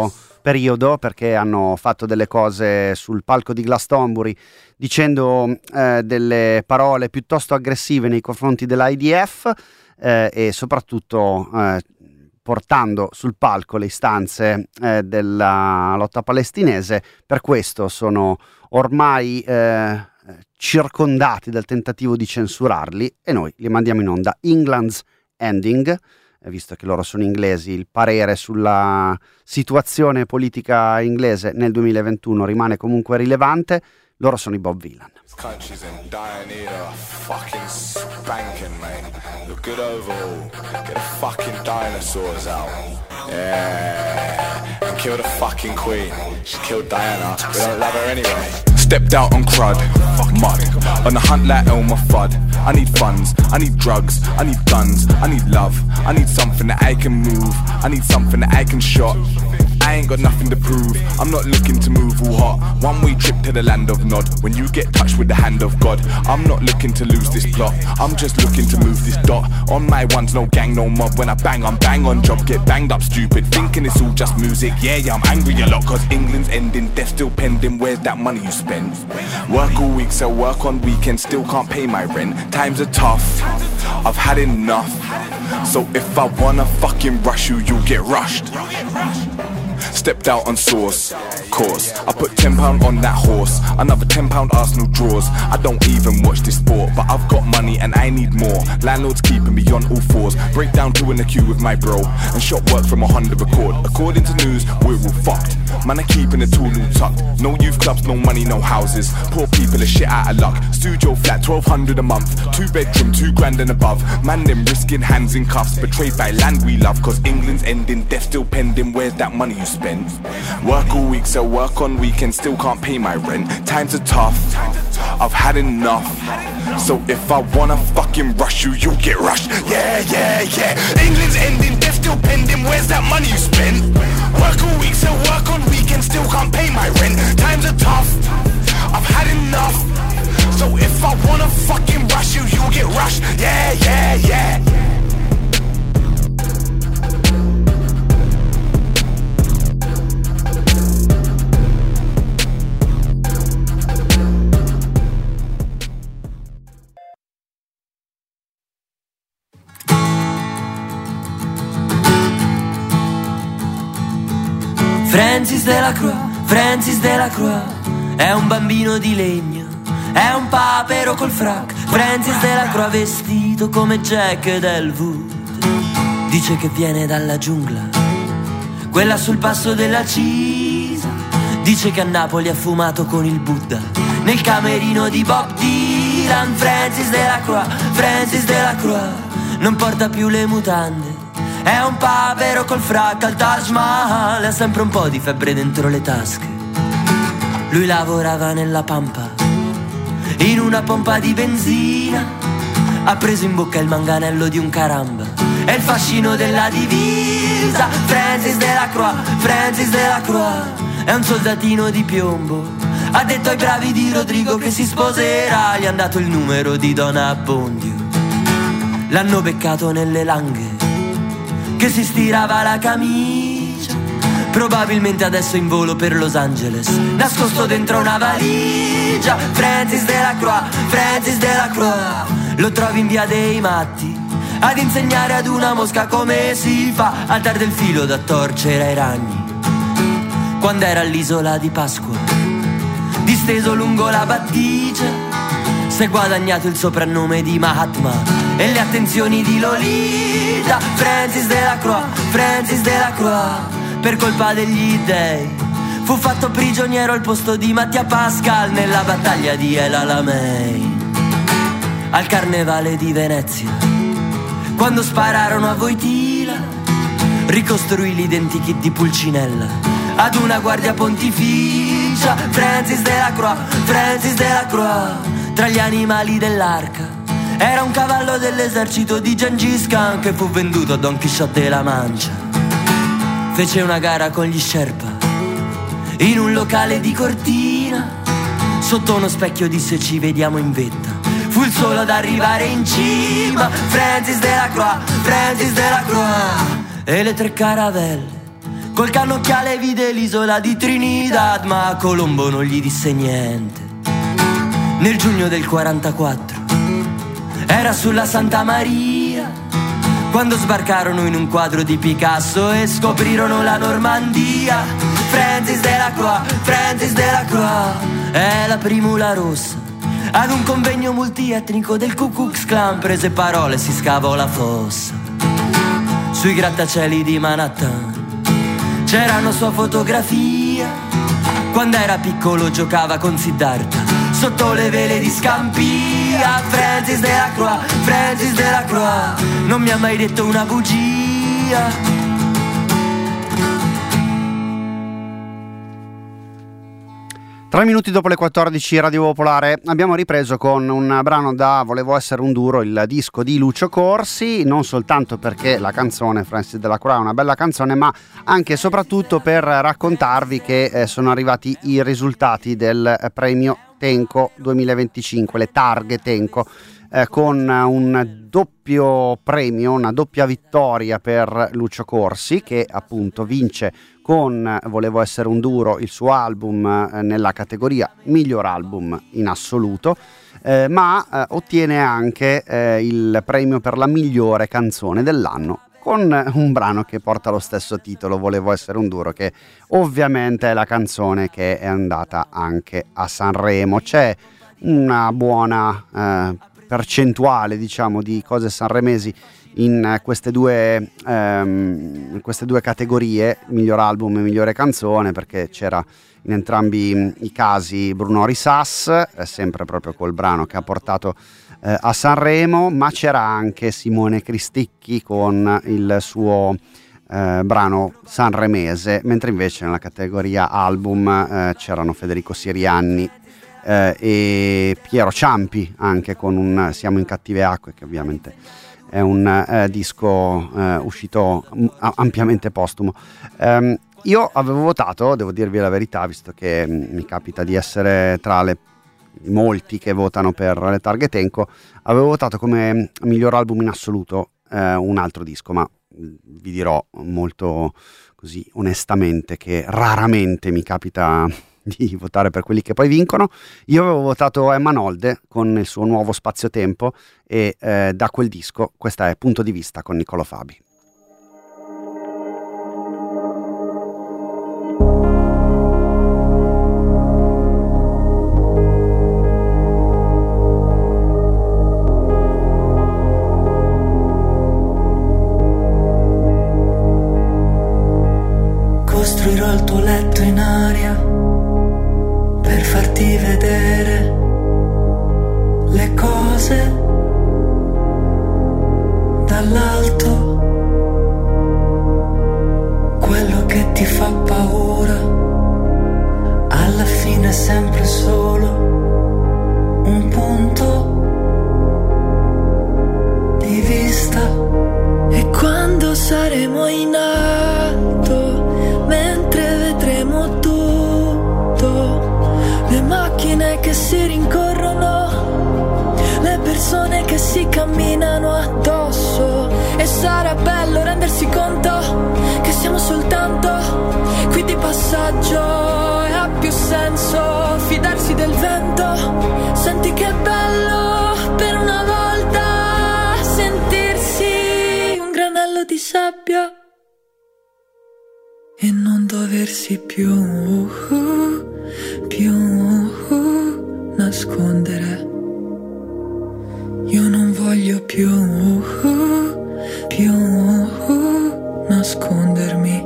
periodo, perché hanno fatto delle cose sul palco di Glastonbury dicendo delle parole piuttosto aggressive nei confronti dell'IDF e soprattutto portando sul palco le istanze della lotta palestinese. Per questo sono ormai circondati dal tentativo di censurarli e noi li mandiamo in onda. England's Ending, visto che loro sono inglesi, il parere sulla situazione politica inglese nel 2021 rimane comunque rilevante. Loro sono i Bob Vylan. This country's in dire need of a fucking spanking, mate. Look good overall. Get the fucking dinosaurs out. Yeah. And kill the fucking queen. She killed Diana. We don't love her anyway. Stepped out on crud, mud, on the hunt like Elmer Fudd. I need funds, I need drugs, I need guns, I need love. I need something that I can move, I need something that I can shot. I ain't got nothing to prove, I'm not looking to move all hot. One way trip to the land of Nod, when you get touched with the hand of God. I'm not looking to lose this plot, I'm just looking to move this dot. On my ones, no gang, no mob. When I bang, I'm bang on job. Get banged up stupid, thinking it's all just music. Yeah, I'm angry a lot, cause England's ending, death still pending. Where's that money you spend? Work all week, so work on weekends, still can't pay my rent. Times are tough, I've had enough. So if I wanna fucking rush you, you'll get rushed. Stepped out on source, course. I put £10 on that horse. Another £10 Arsenal draws. I don't even watch this sport, but I've got money and I need more. Landlord's keeping me on all fours. Break down two in the queue with my bro, and shop work from a Honda Accord. According to news, we're all fucked. Man, I'm keeping the tool all tucked. No youth clubs, no money, no houses. Poor people are shit out of luck. Studio flat, 1,200 a month. 2 bedroom, 2 grand and above. Man, them risking hands in cuffs. Betrayed by land we love, cause England's ending, death still pending. Where's that money you spend? Work all week, so work on weekends, still can't pay my rent. Times are tough, I've had enough. So if I wanna fucking rush you, you'll get rushed. Yeah, yeah, yeah. England's ending, death still pending. Where's that money you spend? Work all week, so work on weekends, still can't pay my rent. Times are tough, I've had enough. So if I wanna fucking rush you, you'll get rushed. Yeah, yeah, yeah. Francis Delacroix è un bambino di legno, è un papero col frac. Francis Delacroix vestito come Jack Delwood, dice che viene dalla giungla, quella sul passo della Cisa. Dice che a Napoli ha fumato con il Buddha nel camerino di Bob Dylan. Francis Delacroix non porta più le mutande, è un papero col frac al Taj Mahal, ha sempre un po' di febbre dentro le tasche. Lui lavorava nella pampa, in una pompa di benzina, ha preso in bocca il manganello di un caramba e il fascino della divisa. Francis Delacroix è un soldatino di piombo, ha detto ai bravi di Rodrigo che si sposerà, gli han dato il numero di Don Abbondio. L'hanno beccato nelle langhe che si stirava la camicia, probabilmente adesso in volo per Los Angeles, nascosto dentro una valigia. Francis Delacroix lo trovi in via dei Matti ad insegnare ad una mosca come si fa a dar del filo da torcere ai ragni. Quando era all'isola di Pasqua, disteso lungo la battigia, s'è guadagnato il soprannome di Mahatma e le attenzioni di Lolita. Francis Delacroix, per colpa degli dèi, fu fatto prigioniero al posto di Mattia Pascal nella battaglia di El Alamein. Al carnevale di Venezia, quando spararono a Wojtyla, ricostruì l'identikit di Pulcinella ad una guardia pontificia. Francis Delacroix, tra gli animali dell'arca, era un cavallo dell'esercito di Gengis Khan che fu venduto a Don Chisciotte della Mancia. Fece una gara con gli Sherpa in un locale di Cortina, sotto uno specchio disse ci vediamo in vetta, fu il solo ad arrivare in cima. Francis Delacroix e le 3 caravelle Col cannocchiale vide l'isola di Trinidad, ma Colombo non gli disse niente. Nel giugno del 44 era sulla Santa Maria, quando sbarcarono in un quadro di Picasso e scoprirono la Normandia. Francis Delacroix è la primula rossa. Ad un convegno multietnico del Ku Klux Klan prese parole e si scavò la fossa. Sui grattacieli di Manhattan c'era una sua fotografia. Quando era piccolo giocava con Siddhartha sotto le vele di Scampia. Francis Delacroix non mi ha mai detto una bugia. 3 minuti dopo le 14, Radio Popolare. Abbiamo ripreso con un brano da Volevo essere un duro, il disco di Lucio Corsi, non soltanto perché la canzone Francis Delacroix è una bella canzone, ma anche e soprattutto per raccontarvi che sono arrivati i risultati del premio Tenco 2025, le targhe Tenco, con un doppio premio, una doppia vittoria per Lucio Corsi, che appunto vince con Volevo essere un duro il suo album nella categoria miglior album in assoluto, ma ottiene anche il premio per la migliore canzone dell'anno con un brano che porta lo stesso titolo, Volevo essere un duro, che ovviamente è la canzone che è andata anche a Sanremo. C'è una buona percentuale, diciamo, di cose sanremesi in queste due categorie, miglior album e migliore canzone, perché c'era in entrambi i casi Bruno Risas, sempre proprio col brano che ha portato a Sanremo, ma c'era anche Simone Cristicchi con il suo brano sanremese, mentre invece nella categoria album c'erano Federico Sirianni e Piero Ciampi, anche con un Siamo in cattive acque, che ovviamente è un disco uscito ampiamente postumo. Io avevo votato, devo dirvi la verità, visto che mi capita di essere tra i molti che votano per le targhe Tenco, avevo votato come miglior album in assoluto un altro disco, ma vi dirò molto così onestamente che raramente mi capita di votare per quelli che poi vincono. Io avevo votato Emma Nolde con il suo nuovo Spazio-Tempo e da quel disco questa è Punto di vista con Niccolò Fabi. Costruirò il tuo letto in aria per farti vedere le cose dall'alto, quello che ti fa paura alla fine è sempre solo un punto di vista. E quando saremo in alto, mentre vedremo tutto, le macchine che si rincorrono, le persone che si camminano addosso, e sarà bello rendersi conto che siamo soltanto qui di passaggio e ha più senso fidarsi del vento. Senti che bello per una volta sentirsi un granello di sabbia e non doversi più nascondere. Io non voglio più nascondermi.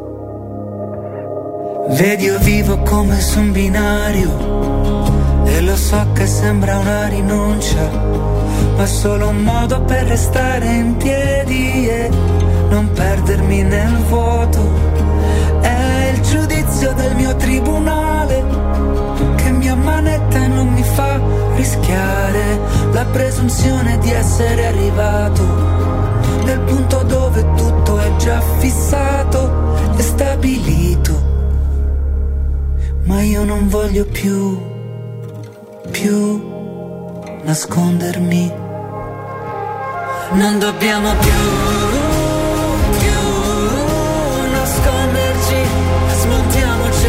Vedi, io vivo come su un binario e lo so che sembra una rinuncia, ma è solo un modo per restare in piedi e non perdermi nel vuoto. È il giudizio del mio tribunale che mi ammanetta e non mi fa rischiare la presunzione di essere arrivato nel punto dove tutto è già fissato e stabilito. Ma io non voglio più nascondermi. Non dobbiamo più nasconderci.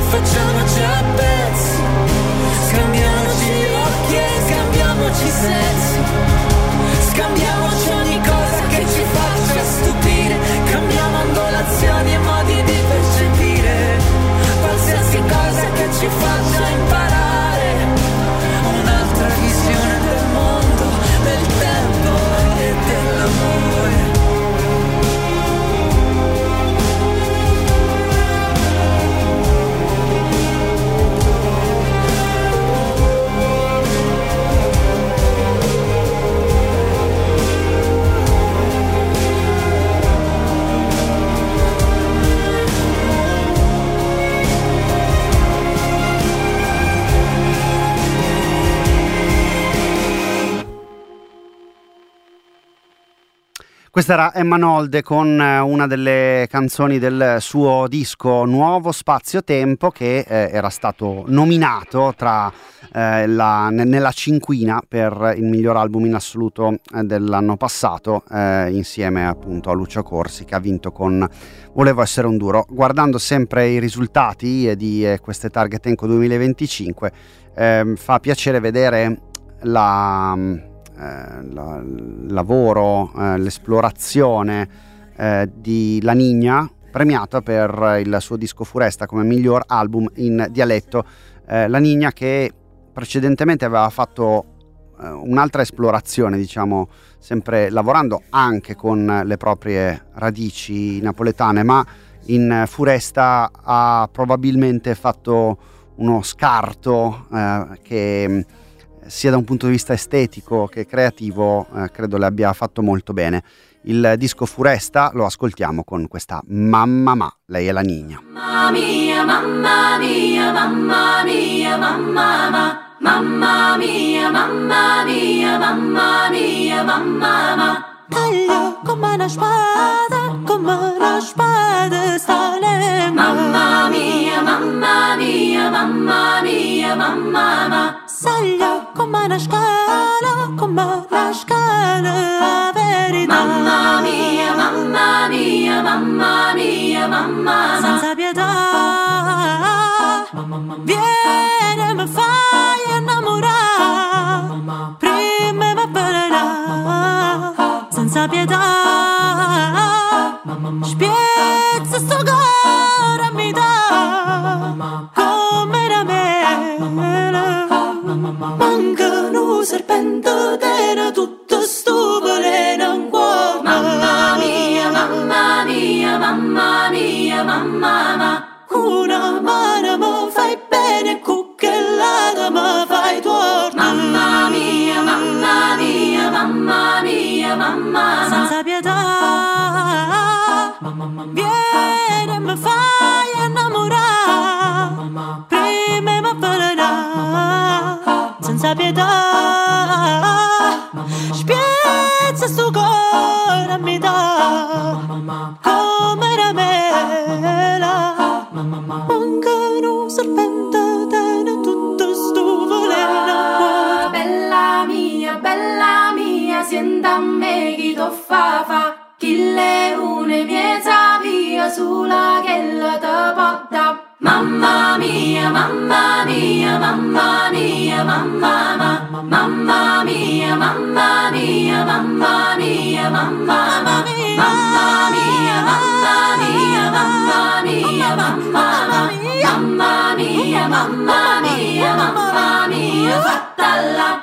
facciamoci a pezzi, scambiamoci occhi e scambiamoci sensi, scambiamoci ogni cosa che ci faccia stupire, cambiamo angolazioni e modi di percepire, qualsiasi cosa che ci faccia imparare un'altra visione del mondo, del tempo e dell'amore. Questa era Emma Nolde con una delle canzoni del suo disco nuovo Spazio Tempo, che era stato nominato nella cinquina per il miglior album in assoluto dell'anno passato, insieme appunto a Lucio Corsi, che ha vinto con Volevo essere un duro. Guardando sempre i risultati di queste Target Enco 2025, fa piacere vedere il lavoro, l'esplorazione di La Niña, premiata per il suo disco Furesta come miglior album in dialetto. La Niña, che precedentemente aveva fatto un'altra esplorazione, diciamo, sempre lavorando anche con le proprie radici napoletane, ma in Furesta ha probabilmente fatto uno scarto che sia da un punto di vista estetico che creativo credo le abbia fatto molto bene. Il disco Furesta lo ascoltiamo con questa Mamma Ma, lei è La Niña. Mamma mia, mamma mia, mamma mia, mamma ma. Mamma mia, mamma mia, mamma mia, mamma ma. Taglio come una spada sta lengua. Mamma mia, mamma mia, mamma mia, mamma ma. Saglio come una scala a verità. Mamma mia, mamma mia, mamma mia, mamma ma. Senza pietà, vieni mi fai innamorare, prima mi avvelerà. Senza pietà, spiezza sto cuore a metà, come da me. Manca un serpente tena tutto sto veleno in cuore. Mamma mia, mamma mia, mamma mia, mamma ma. Una mano mi fai bene, cucchellata mi fai tornare. Mamma mia, mamma mia, mamma mia, mamma ma. Senza pietà, vieni e mi fai innamorare, prima mi avvelerà. Senza pietà, spiezza sto cuore a metà, come la mela. Manca un serpente tena tutto sto veleno. Bella mia, sienta a me chi t'ho fa. Chi le une miezza via sulla che la te porta. Mamma mia, mamma mia, mamma mia, mamma ma. Mamma mia, mamma mia, mamma mia, mamma ma. Mamma mia, mamma mia, mamma mia, mamma ma. Mamma mia, mamma mia, mamma mia, fatta là.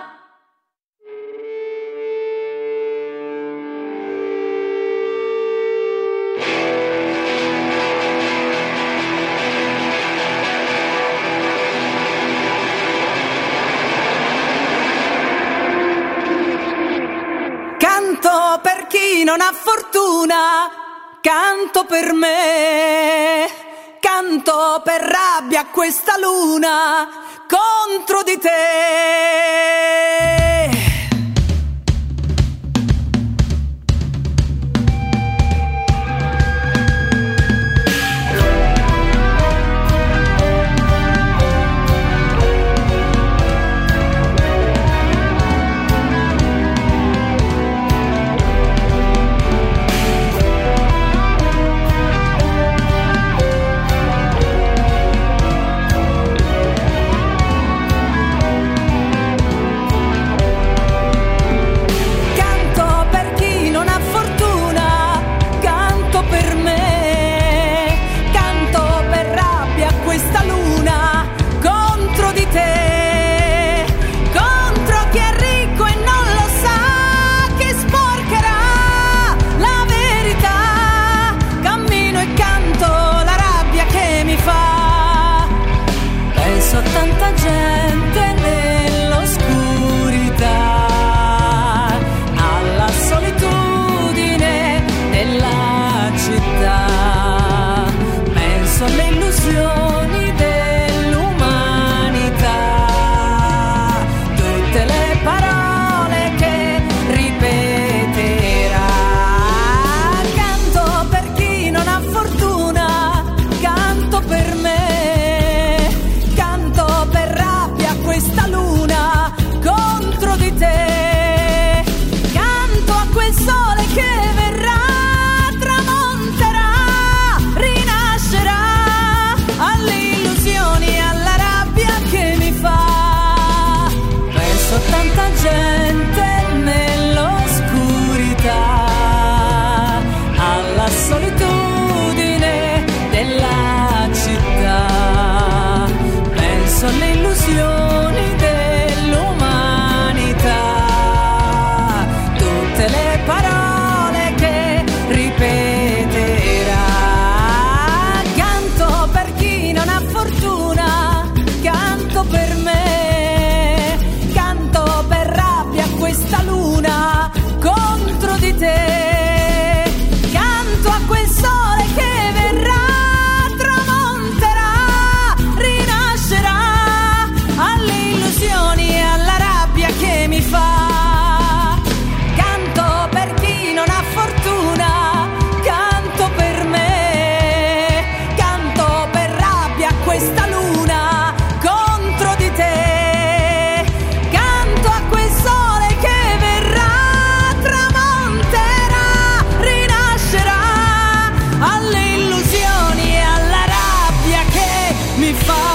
Canto per chi non ha fortuna, canto per me, canto per rabbia a questa luna contro di te. gente nell'oscurità, alla solitudine della città, penso alle illusioni dell'umanità, tutte le parole che ripeterà, canto per chi non ha fortuna, canto per me, canto per rabbia a questa luna contro di te, canto a quel sole che verrà, tramonterà, rinascerà, alle illusioni e alla rabbia che mi fa, canto per chi non ha fortuna, canto per me, canto per rabbia a questa luna contro di te, canto a quel sole che verrà, tramonterà, rinascerà, alle illusioni e alla rabbia che mi fa.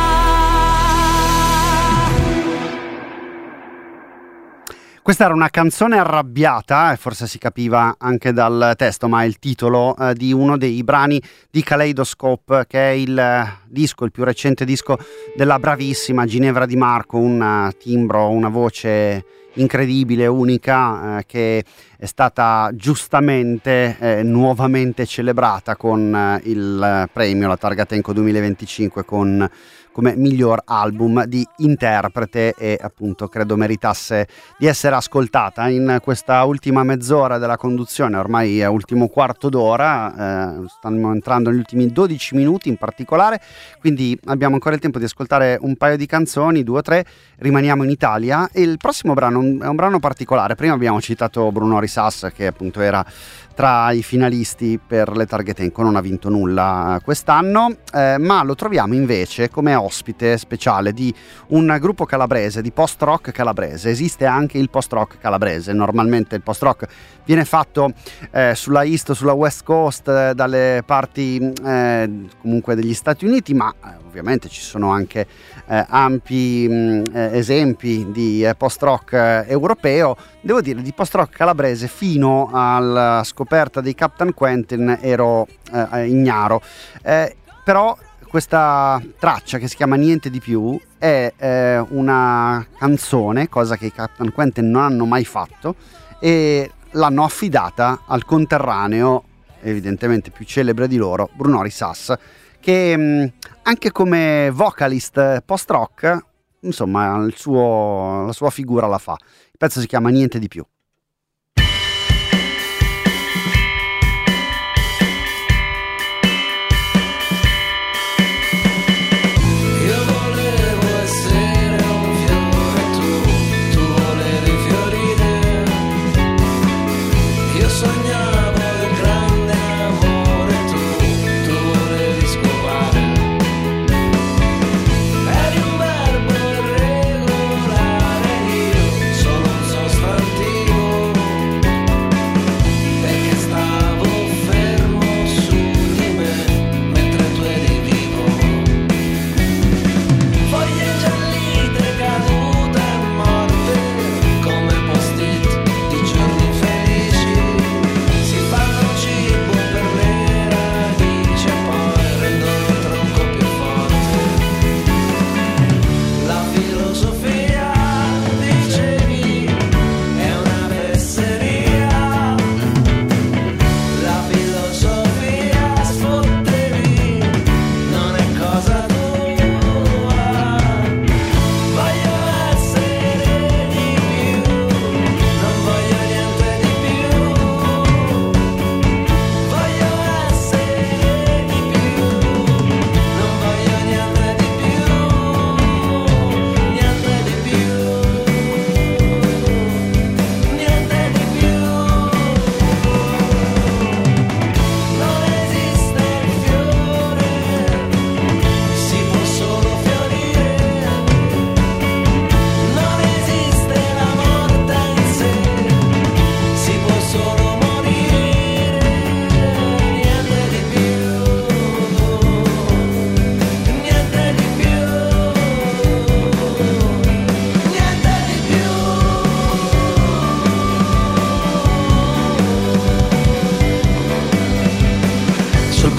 Questa era una canzone arrabbiata, e forse si capiva anche dal testo, ma è il titolo di uno dei brani di Kaleidoscope, che è il più recente disco della bravissima Ginevra Di Marco, un timbro, una voce incredibile, unica, che è stata giustamente nuovamente celebrata con il premio, la Targa Tenco 2025, come miglior album di interprete, e appunto credo meritasse di essere ascoltata. In questa ultima mezz'ora della conduzione, ormai è ultimo quarto d'ora, stanno entrando negli ultimi 12 minuti in particolare, quindi abbiamo ancora il tempo di ascoltare un paio di canzoni, 2 o 3, rimaniamo in Italia, e il prossimo brano è un brano particolare. Prima abbiamo citato Bruno Risas, che appunto era tra i finalisti per le Targhe Tenco, non ha vinto nulla quest'anno, ma lo troviamo invece come ospite speciale di un gruppo calabrese, di post-rock calabrese. Esiste anche il post-rock calabrese. Normalmente il post-rock viene fatto sulla East o sulla West Coast, dalle parti comunque degli Stati Uniti, ma ovviamente ci sono anche ampi esempi di post-rock europeo. Devo dire, di post-rock calabrese fino alla scoperta dei Captain Quentin ero ignaro, però questa traccia, che si chiama Niente di più, è una canzone, cosa che i Captain Quentin non hanno mai fatto, e l'hanno affidata al conterraneo, evidentemente più celebre di loro, Bruno Risas, che anche come vocalist post-rock, insomma, la sua figura la fa. Il pezzo si chiama Niente di più.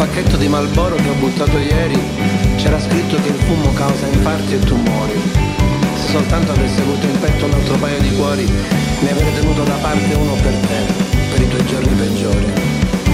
pacchetto di Marlboro che ho buttato ieri c'era scritto che il fumo causa infarti e tumori. Se soltanto avessi avuto in petto un altro paio di cuori, ne avrei tenuto da parte uno per te, per i tuoi giorni peggiori.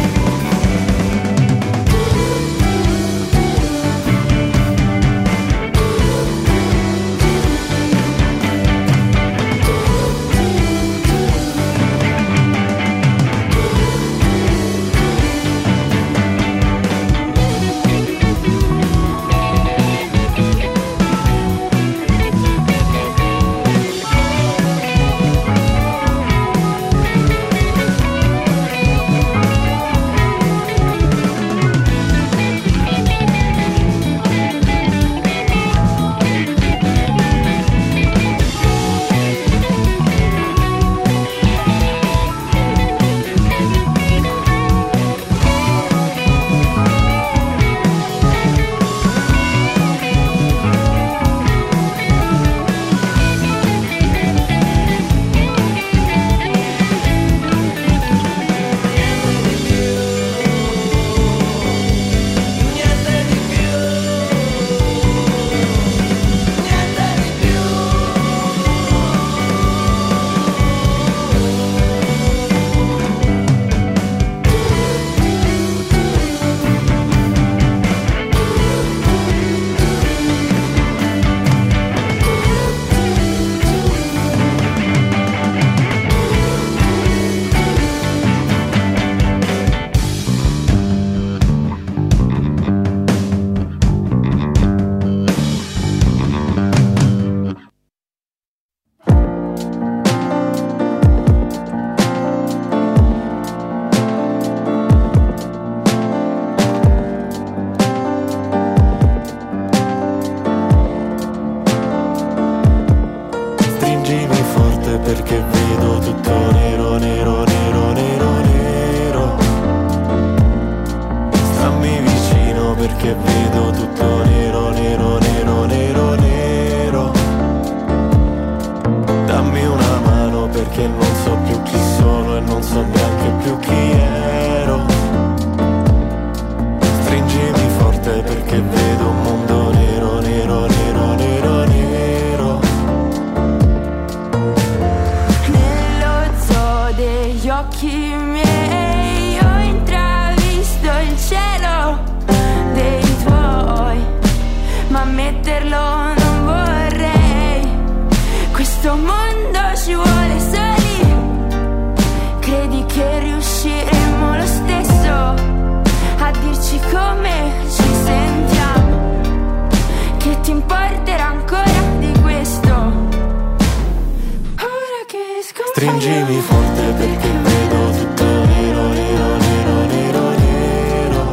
Stringimi forte perché vedo tutto nero, nero, nero, nero, nero.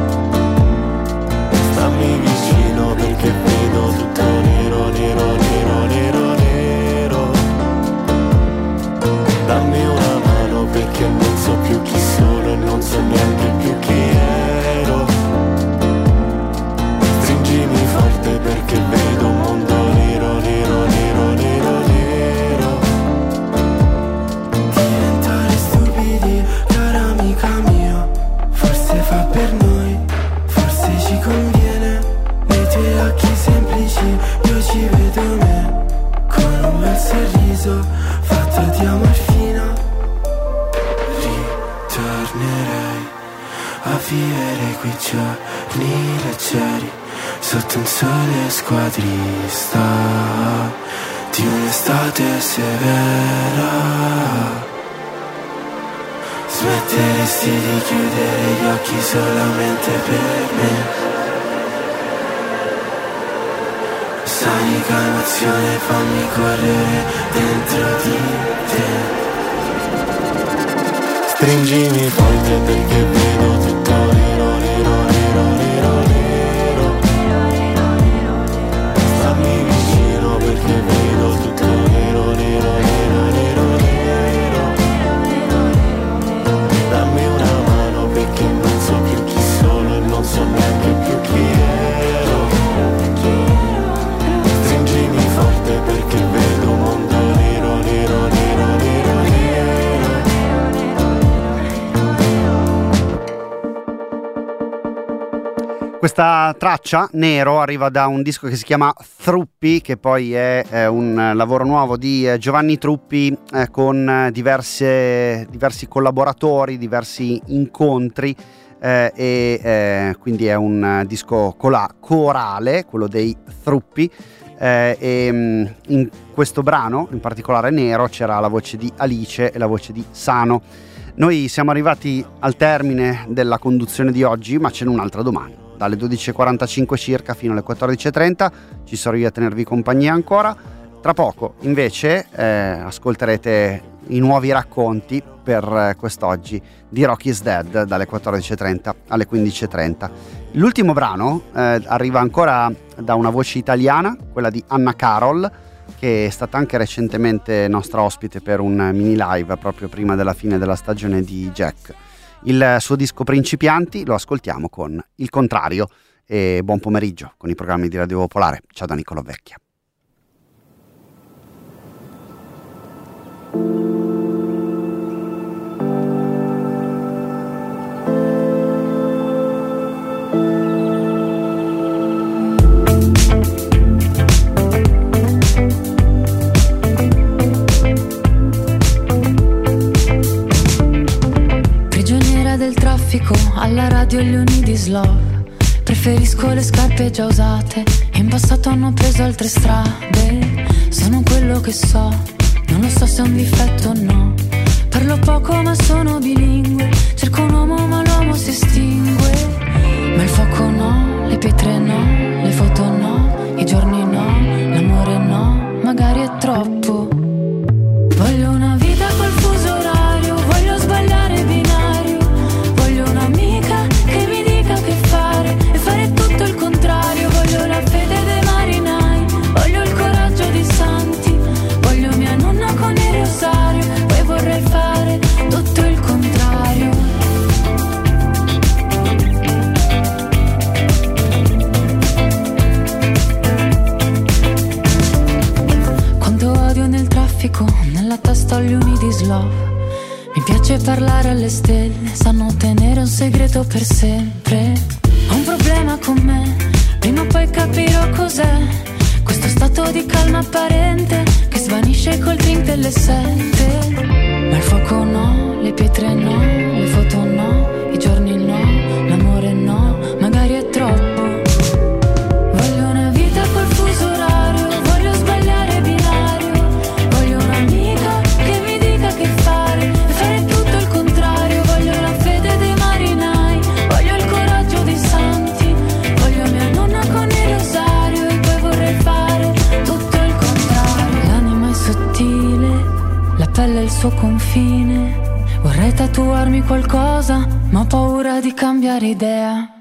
Stammi vicino perché vedo tutto nero, nero, nero, nero, nero. Dammi una mano perché non so più chi sono e non so neanche più chi ero. Stringimi forte perché vedo un mondo nero, nero, nero, nero, nero. Fa per noi, forse ci conviene. Nei tuoi occhi semplici io ci vedo me, con un bel sorriso fatto di amorfina. Ritornerei a vivere quei giorni leggeri sotto un sole squadrista di un'estate severa. Smetteresti di chiudere gli occhi solamente per me. Sanica emozione, fammi correre dentro di te. Stringimi forte perché vedo tutto nero, nero, nero, nero, nero. Stammi vicino perché vedo tutto nero, nero, nero, nero, nero. Dammi una mano perché non so più chi sono e non so neanche più chi ero. Stringimi forte perché vedo un mondo nero, nero, nero, nero, nero. Questa traccia, Nero, arriva da un disco che si chiama Truppi, che poi è un lavoro nuovo di Giovanni Truppi con diversi collaboratori, diversi incontri, quindi è un disco corale, quello dei Truppi, e in questo brano, in particolare Nero, c'era la voce di Alice e la voce di Sano. Noi siamo arrivati al termine della conduzione di oggi, ma c'è un'altra domani. Dalle 12.45 circa fino alle 14.30 ci sarò io a tenervi compagnia ancora. Tra poco invece ascolterete i nuovi racconti per quest'oggi di Rock is Dead dalle 14.30 alle 15.30. L'ultimo brano arriva ancora da una voce italiana, quella di Anna Carol, che è stata anche recentemente nostra ospite per un mini live proprio prima della fine della stagione di Jack. Il suo disco Principianti lo ascoltiamo con Il Contrario, e buon pomeriggio con i programmi di Radio Popolare. Ciao da Nicolò Vecchia. Alla radio gli Unidis Love. Preferisco le scarpe già usate, in passato hanno preso altre strade. Sono quello che so, non lo so se è un difetto o no. Parlo poco ma sono bilingue, cerco un uomo ma l'uomo si estingue. Ma il fuoco no, le pietre no, le foto no, i giorni no, l'amore no, magari è troppo. Voglio una vita col fuso orario, voglio sbagliare binario, voglio un'amica che mi dica che fare e fare tutto il contrario. Voglio la fede dei marinai, voglio il coraggio di santi, voglio mia nonna con il rosario, poi vorrei fare tutto il contrario. Quanto odio nel traffico, nella testa ho gli Unidis Love. Mi piace parlare alle stelle, sanno tenere un segreto per sempre. Ho un problema con me, prima o poi capirò cos'è. Questo stato di calma apparente che svanisce col drink delle 7. Ma il fuoco no, le pietre no, le foto no, i giorni no, l'amore no, magari è troppo. Voglio una vita col fuso orario, voglio sbagliare binario, voglio un'amica che mi dica che fare e fare tutto il contrario. Voglio la fede dei marinai, voglio il coraggio dei santi, voglio mia nonna con il rosario e poi vorrei fare tutto il contrario. L'anima è sottile, la pelle è il suo confine. Vorrei tatuarmi qualcosa, ma ho paura di cambiare idea.